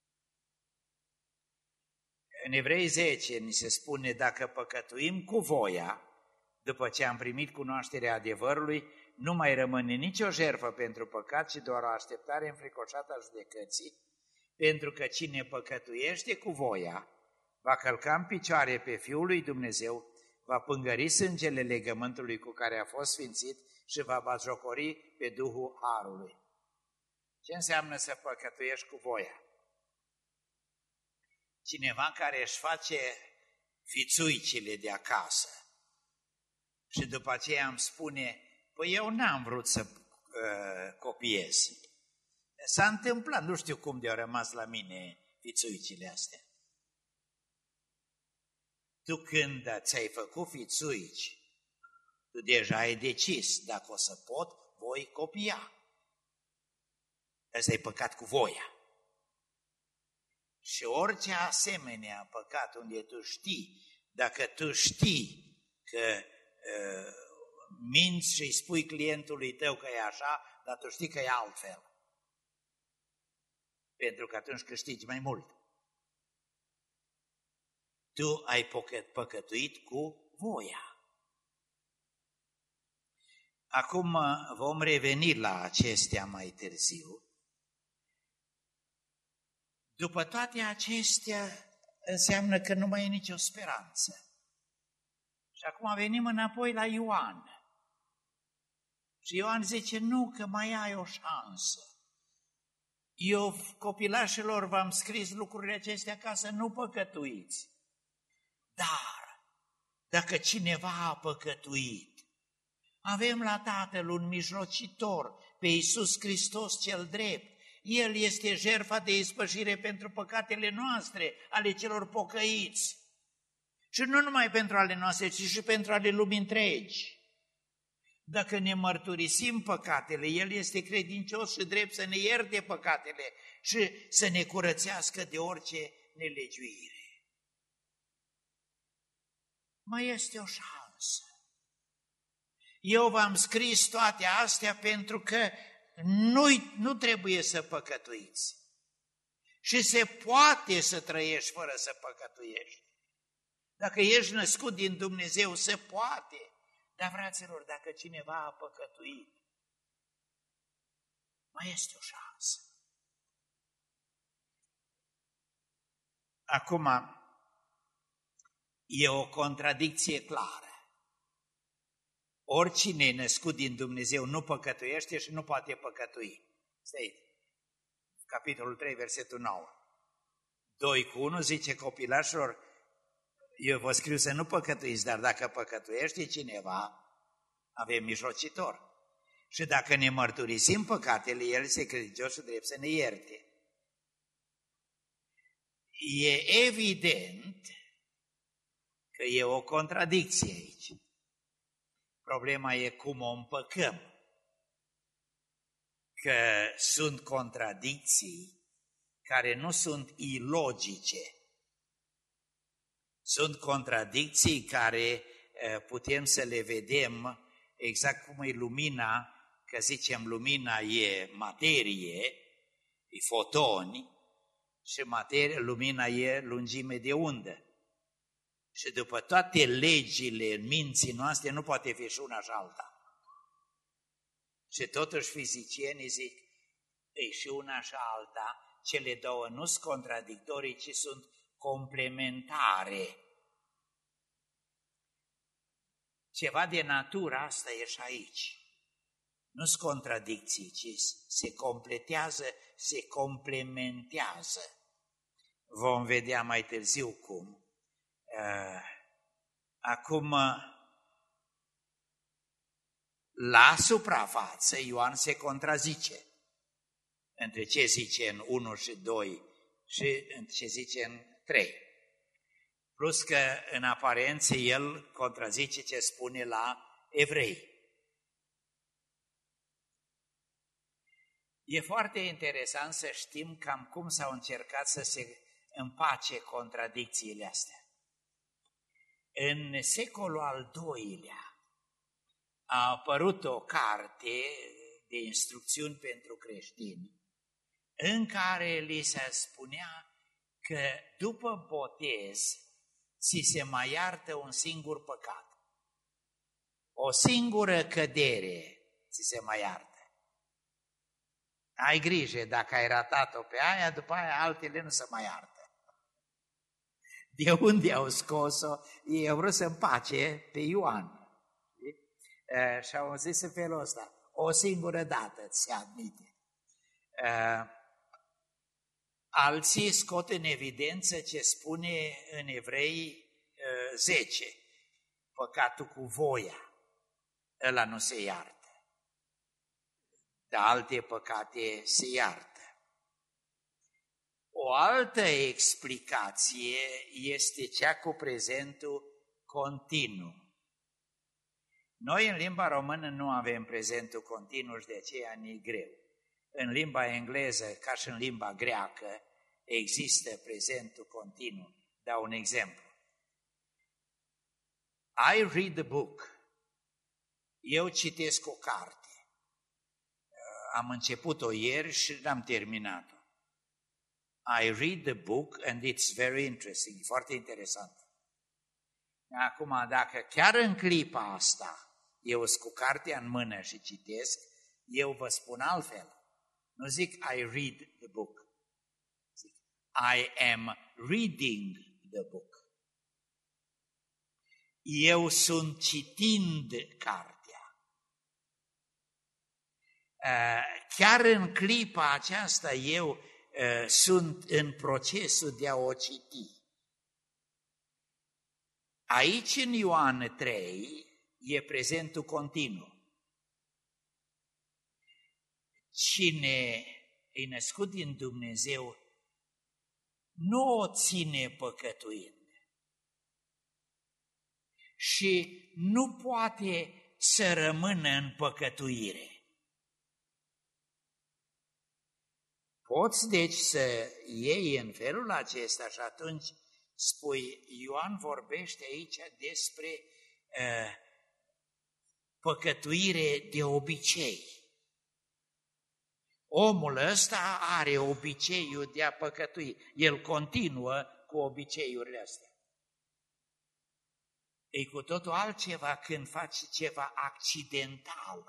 În Evrei zece ni se spune, dacă păcătuim cu voia, după ce am primit cunoașterea adevărului, nu mai rămâne nicio jertfă pentru păcat, ci doar o așteptare înfricoșată a judecății, pentru că cine păcătuiește cu voia va călca în picioare pe Fiul lui Dumnezeu, va pângări sângele legământului cu care a fost sfințit și va batjocori pe Duhul Harului. Ce înseamnă să păcătuiești cu voia? Cineva care își face fițuicile de acasă și după aceea îmi spune, păi eu n-am vrut să uh, copiez. S-a întâmplat, nu știu cum de-au rămas la mine fițuicile astea. Tu când ți-ai făcut fițuici, tu deja ai decis, dacă o să pot, voi copia. Ăsta e păcat cu voia. Și orice asemenea păcat unde tu știi, dacă tu știi că uh, minți și îi spui clientului tău că e așa, dar tu știi că e altfel. Pentru că atunci câștigi mai mult. Tu ai păcătuit cu voia. Acum vom reveni la acestea mai târziu. După toate acestea, înseamnă că nu mai e nicio speranță. Și acum venim înapoi la Ioan. Și Ioan zice, nu, că mai ai o șansă. Eu, copilașilor, v-am scris lucrurile acestea ca să nu păcătuiți. Dar, dacă cineva a păcătuit, avem la Tatăl un mijlocitor, pe Iisus Hristos cel drept. El este jertfa de ispășire pentru păcatele noastre, ale celor pocăiți. Și nu numai pentru ale noastre, ci și pentru ale lumii întregi. Dacă ne mărturisim păcatele, El este credincios și drept să ne ierte păcatele și să ne curățească de orice nelegiuire. Mai este o șansă. Eu v-am scris toate astea pentru că nu, nu trebuie să păcătuiți. Și se poate să trăiești fără să păcătuiești. Dacă ești născut din Dumnezeu, se poate. Dar, fraților, dacă cineva a păcătuit, mai este o șansă. Acum, e o contradicție clară. Oricine e născut din Dumnezeu nu păcătuiește și nu poate păcătui. Stai, capitolul trei, versetul nouă. doi cu unu zice, copilașilor, eu vă scriu să nu păcătuiți, dar dacă păcătuiește cineva, avem mijlocitor. Și dacă ne mărturisim păcatele, El este credincios și drept să ne ierte. E evident că e o contradicție aici. Problema e cum o împăcăm. Că sunt contradicții care nu sunt ilogice. Sunt contradicții care putem să le vedem exact cum e lumina, că zicem lumina e materie, e fotoni, și materie, lumina e lungime de undă. Și după toate legile minții noastre nu poate fi și una și alta. Și totuși fizicienii zic, e și una și alta, cele două nu sunt contradictorii, ci sunt complementare. ceva de natură asta e și aici. Nu sunt contradicții, ci se completează, se complementează. Vom vedea mai târziu cum. Acum, la suprafață, Ioan se contrazice între ce zice în unu și doi și ce zice în trei. Plus că în aparență el contrazice ce spune la evrei. E foarte interesant să știm cam cum s-au încercat să se împace contradicțiile astea. În secolul al doilea a apărut o carte de instrucțiuni pentru creștini în care li se spunea că după botez ți se mai iartă un singur păcat. O singură cădere ți se mai iartă. Ai grijă, dacă ai ratat-o pe aia, după aia altele nu se mai iartă. De unde au scos-o? Ei au vrut să împace pe Ioan. E, și au zis în felul ăsta, o singură dată ți se admite. E, alții scot în evidență ce spune în Evrei zece, păcatul cu voia, ăla nu se iartă. Dar alte păcate se iartă. O altă explicație este cea cu prezentul continuu. Noi în limba română nu avem prezentul continuu și de aceea ne-e greu. În limba engleză, ca și în limba greacă, există prezentul continuu. Dau un exemplu. I read the book. Eu citesc o carte. Am început-o ieri și n-am terminat-o. I read the book and it's very interesting. E foarte interesant. Acum, dacă chiar în clipa asta eu sunt cu cartea în mână și citesc, eu vă spun altfel. Nu zic I read the book. Zic I am reading the book. Eu sunt citind cartea. Chiar în clipa aceasta eu sunt în procesul de a o citi. Aici în Ioan trei e prezentul continuu. Cine e născut din Dumnezeu nu o ține păcătuind și nu poate să rămână în păcătuire. Poți deci să iei în felul acesta și atunci spui, Ioan vorbește aici despre uh, păcătuire de obicei. Omul ăsta are obiceiul de a păcătui. El continuă cu obiceiurile astea. E cu totul altceva când faci ceva accidental.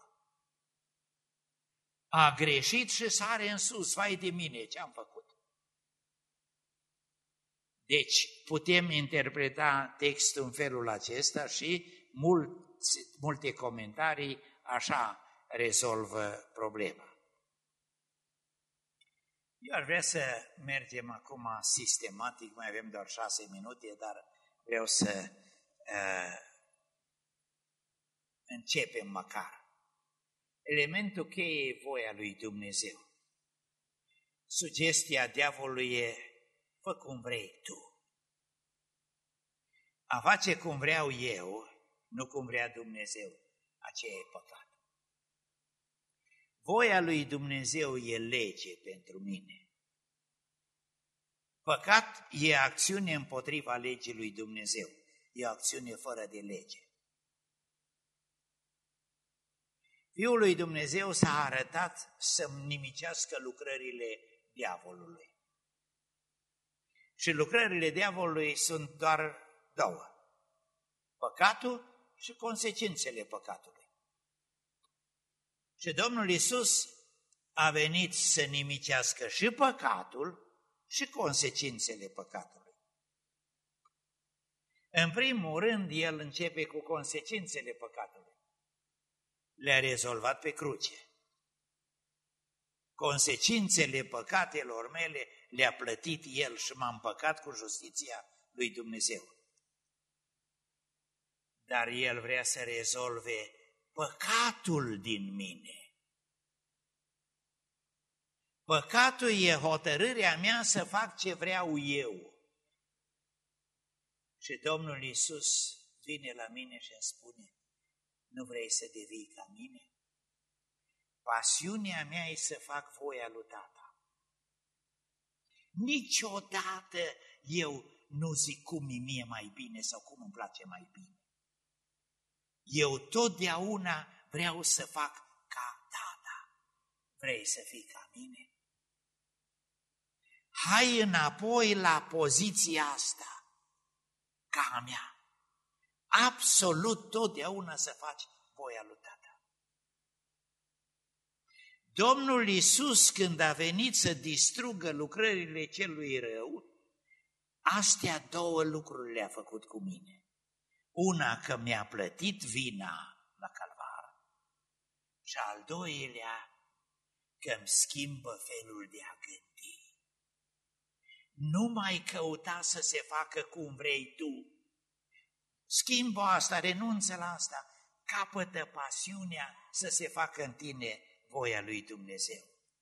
A greșit și sare în sus, vai de mine, ce-am făcut? Deci putem interpreta textul în felul acesta și mulți, multe comentarii așa rezolvă problema. Eu aș vrea să mergem acum sistematic, mai avem doar șase minute, dar vreau să uh, începem măcar. Elementul cheie e voia lui Dumnezeu. Sugestia diavolului e, fă cum vrei tu. A face cum vreau eu, nu cum vrea Dumnezeu, aceea e păcat. Voia lui Dumnezeu e lege pentru mine. Păcat e acțiune împotriva legii lui Dumnezeu. E o acțiune fără de lege. Fiul lui Dumnezeu s-a arătat să-mi nimicească lucrările diavolului. Și lucrările diavolului sunt doar două. Păcatul și consecințele păcatului. Și Domnul Iisus a venit să nimicească și păcatul și consecințele păcatului. În primul rând, el începe cu consecințele păcatului. Le-a rezolvat pe cruce. Consecințele păcatelor mele le-a plătit el și m-a împăcat cu justiția lui Dumnezeu. Dar el vrea să rezolve păcatul din mine. Păcatul e hotărârea mea să fac ce vreau eu. Și Domnul Iisus vine la mine și îmi spune, nu vrei să devii ca mine? Pasiunea mea e să fac voia lui Tata. Niciodată eu nu zic cum e mie mai bine sau cum îmi place mai bine. Eu totdeauna vreau să fac ca Tata. Vrei să fii ca mine? Hai înapoi la poziția asta, ca a mea. Absolut totdeauna să faci voia lui Tata. Domnul Iisus, când a venit să distrugă lucrările celui rău, astea două lucruri le-a făcut cu mine. Una, că mi-a plătit vina la calvar, și al doilea, că îmi schimbă felul de a gândi. Nu mai căuta să se facă cum vrei tu. Schimbă asta, renunță la asta, capătă pasiunea să se facă în tine voia lui Dumnezeu.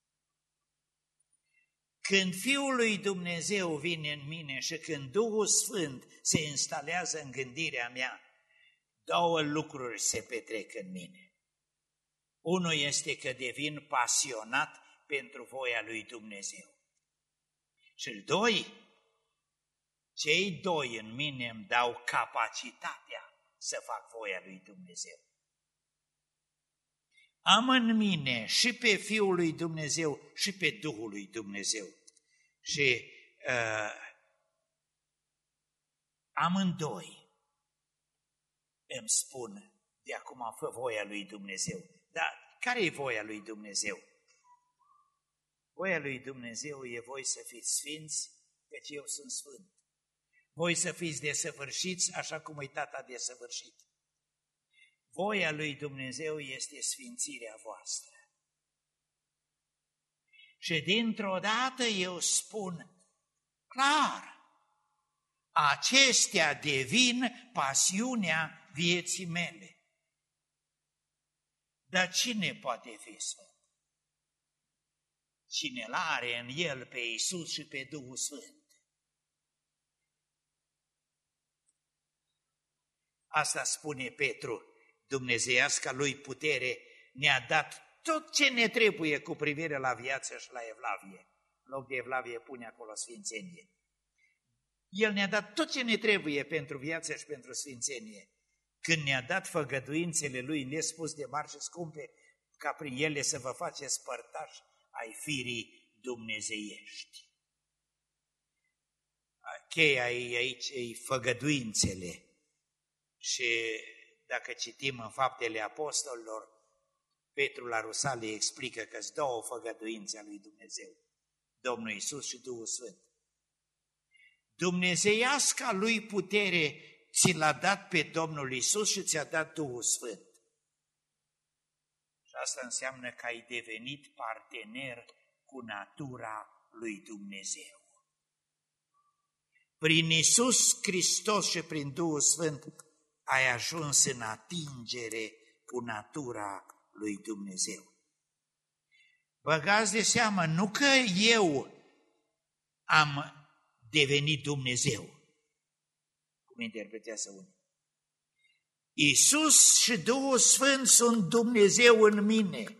Când Fiul lui Dumnezeu vine în mine și când Duhul Sfânt se instalează în gândirea mea, două lucruri se petrec în mine. Unul este că devin pasionat pentru voia lui Dumnezeu. Și doi, cei doi în mine îmi dau capacitatea să fac voia lui Dumnezeu. Am în mine și pe Fiul lui Dumnezeu și pe Duhul lui Dumnezeu. Și uh, amândoi îmi spun de acum fă voia lui Dumnezeu. Dar care e voia lui Dumnezeu? Voia lui Dumnezeu e voi să fiți sfinți, căci eu sunt sfânt. Voi să fiți desăvârșiți așa cum e Tata desăvârșit. Voia lui Dumnezeu este sfințirea voastră. Și dintr-o dată eu spun, clar, acestea devin pasiunea vieții mele. Dar cine poate fi sfânt? Cine l-are în el pe Iisus și pe Duhul Sfânt. Asta spune Petru, dumnezeiasca lui putere ne-a dat tot ce ne trebuie cu privire la viață și la evlavie. În loc de evlavie pune acolo sfințenie. El ne-a dat tot ce ne trebuie pentru viață și pentru sfințenie. Când ne-a dat făgăduințele lui nespus de mari și scumpe, ca prin ele să vă faceți părtași ai firii dumnezeiești. Cheia e aici, e făgăduințele. Și dacă citim în Faptele Apostolilor, Petru la Rusalii explică că sunt două făgăduințe a lui Dumnezeu, Domnul Iisus și Duhul Sfânt. Dumnezeiasca lui putere ți l-a dat pe Domnul Iisus și ți-a dat Duhul Sfânt. Și asta înseamnă că ai devenit partener cu natura lui Dumnezeu. Prin Iisus Hristos și prin Duhul Sfânt ai ajuns în atingere cu natura lui Dumnezeu. Băgați de seamă, nu că eu am devenit Dumnezeu, cum interpretează unii. Iisus și Duhul Sfânt sunt Dumnezeu în mine.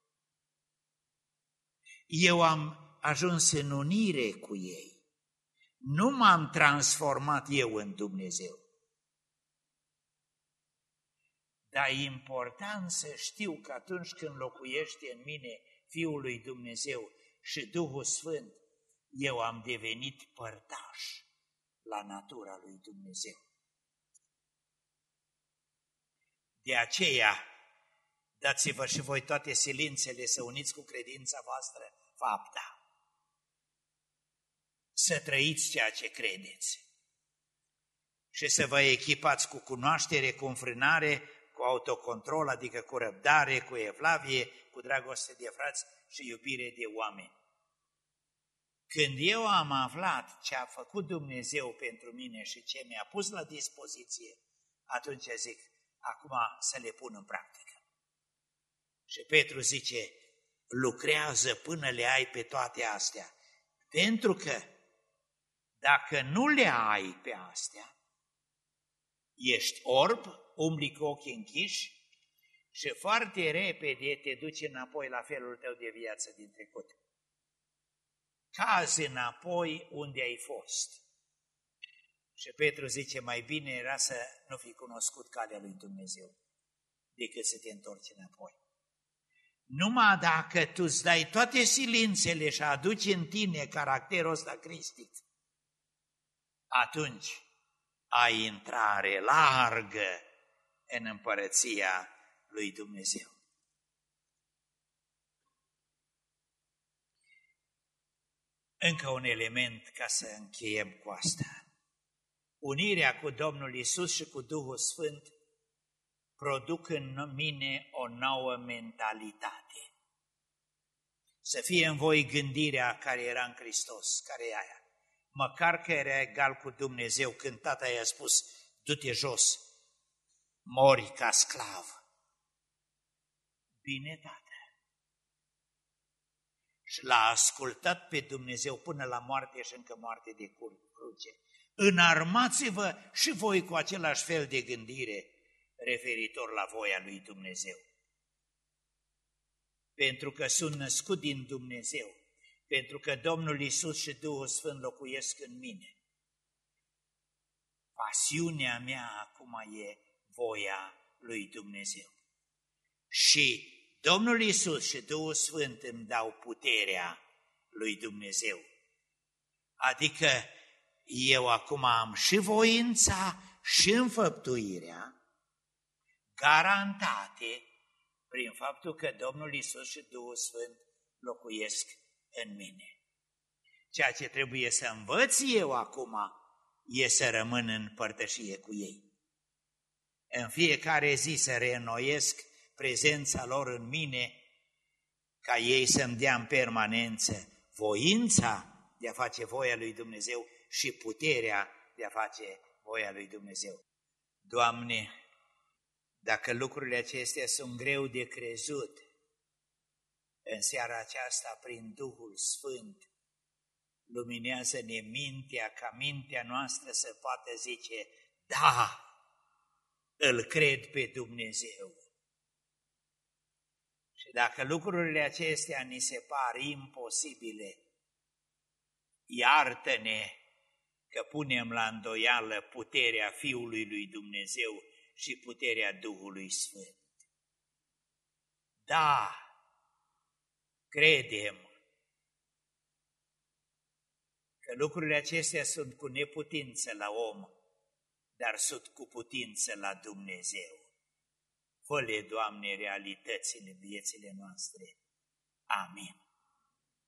Eu am ajuns în unire cu ei. Nu m-am transformat eu în Dumnezeu. Dar e important să știu că atunci când locuiește în mine Fiul lui Dumnezeu și Duhul Sfânt, eu am devenit părtaș la natura lui Dumnezeu. De aceea, dați-vă și voi toate silințele să uniți cu credința voastră fapta. Să trăiți ceea ce credeți. și să vă echipați cu cunoaștere, cu înfrânare, cu autocontrol, adică cu răbdare, cu evlavie, cu dragoste de frați și iubire de oameni. Când eu am aflat ce a făcut Dumnezeu pentru mine și ce mi-a pus la dispoziție, atunci zic, acum să le pun în practică. Și Petru zice, lucrează până le ai pe toate astea, pentru că dacă nu le ai pe astea, ești orb, umbli cu ochii închiși și foarte repede te duci înapoi la felul tău de viață din trecut. Cazi înapoi unde ai fost. Și Petru zice, mai bine era să nu fi cunoscut calea lui Dumnezeu decât să te întorci înapoi. Numai dacă tu îți dai toate silințele și aduci în tine caracterul ăsta cristic, atunci ai intrare largă în împărăția lui Dumnezeu. Încă un element ca să încheiem cu asta. Unirea cu Domnul Iisus și cu Duhul Sfânt produc în mine o nouă mentalitate. Să fie în voi gândirea care era în Hristos, care e aia. Măcar că era egal cu Dumnezeu când Tata i-a spus, du-te jos, mori ca sclav. Bine, Tată. Și l-a ascultat pe Dumnezeu până la moarte și încă moarte de cruce. Înarmați-vă și voi cu același fel de gândire referitor la voia lui Dumnezeu. Pentru că sunt născut din Dumnezeu, pentru că Domnul Iisus și Duhul Sfânt locuiesc în mine. Pasiunea mea acum e voia lui Dumnezeu. Și Domnul Iisus și Duhul Sfânt îmi dau puterea lui Dumnezeu. Adică eu acum am și voința și înfăptuirea garantate prin faptul că Domnul Iisus și Duhul Sfânt locuiesc în mine. Ceea ce trebuie să învăț eu acum e să rămân în părtășie cu ei. În fiecare zi să reînnoiesc prezența lor în mine, ca ei să-mi dea în permanență voința de a face voia lui Dumnezeu și puterea de a face voia lui Dumnezeu. Doamne, dacă lucrurile acestea sunt greu de crezut, în seara aceasta, prin Duhul Sfânt, luminează-ne mintea, ca mintea noastră să poată zice, da, îl cred pe Dumnezeu. Și dacă lucrurile acestea ni se par imposibile, iartă-ne că punem la îndoială puterea Fiului lui Dumnezeu și puterea Duhului Sfânt. Da, credem că lucrurile acestea sunt cu neputință la om, dar sunt cu putință la Dumnezeu. Fă-le, Doamne, realitățile viețile noastre. Amin.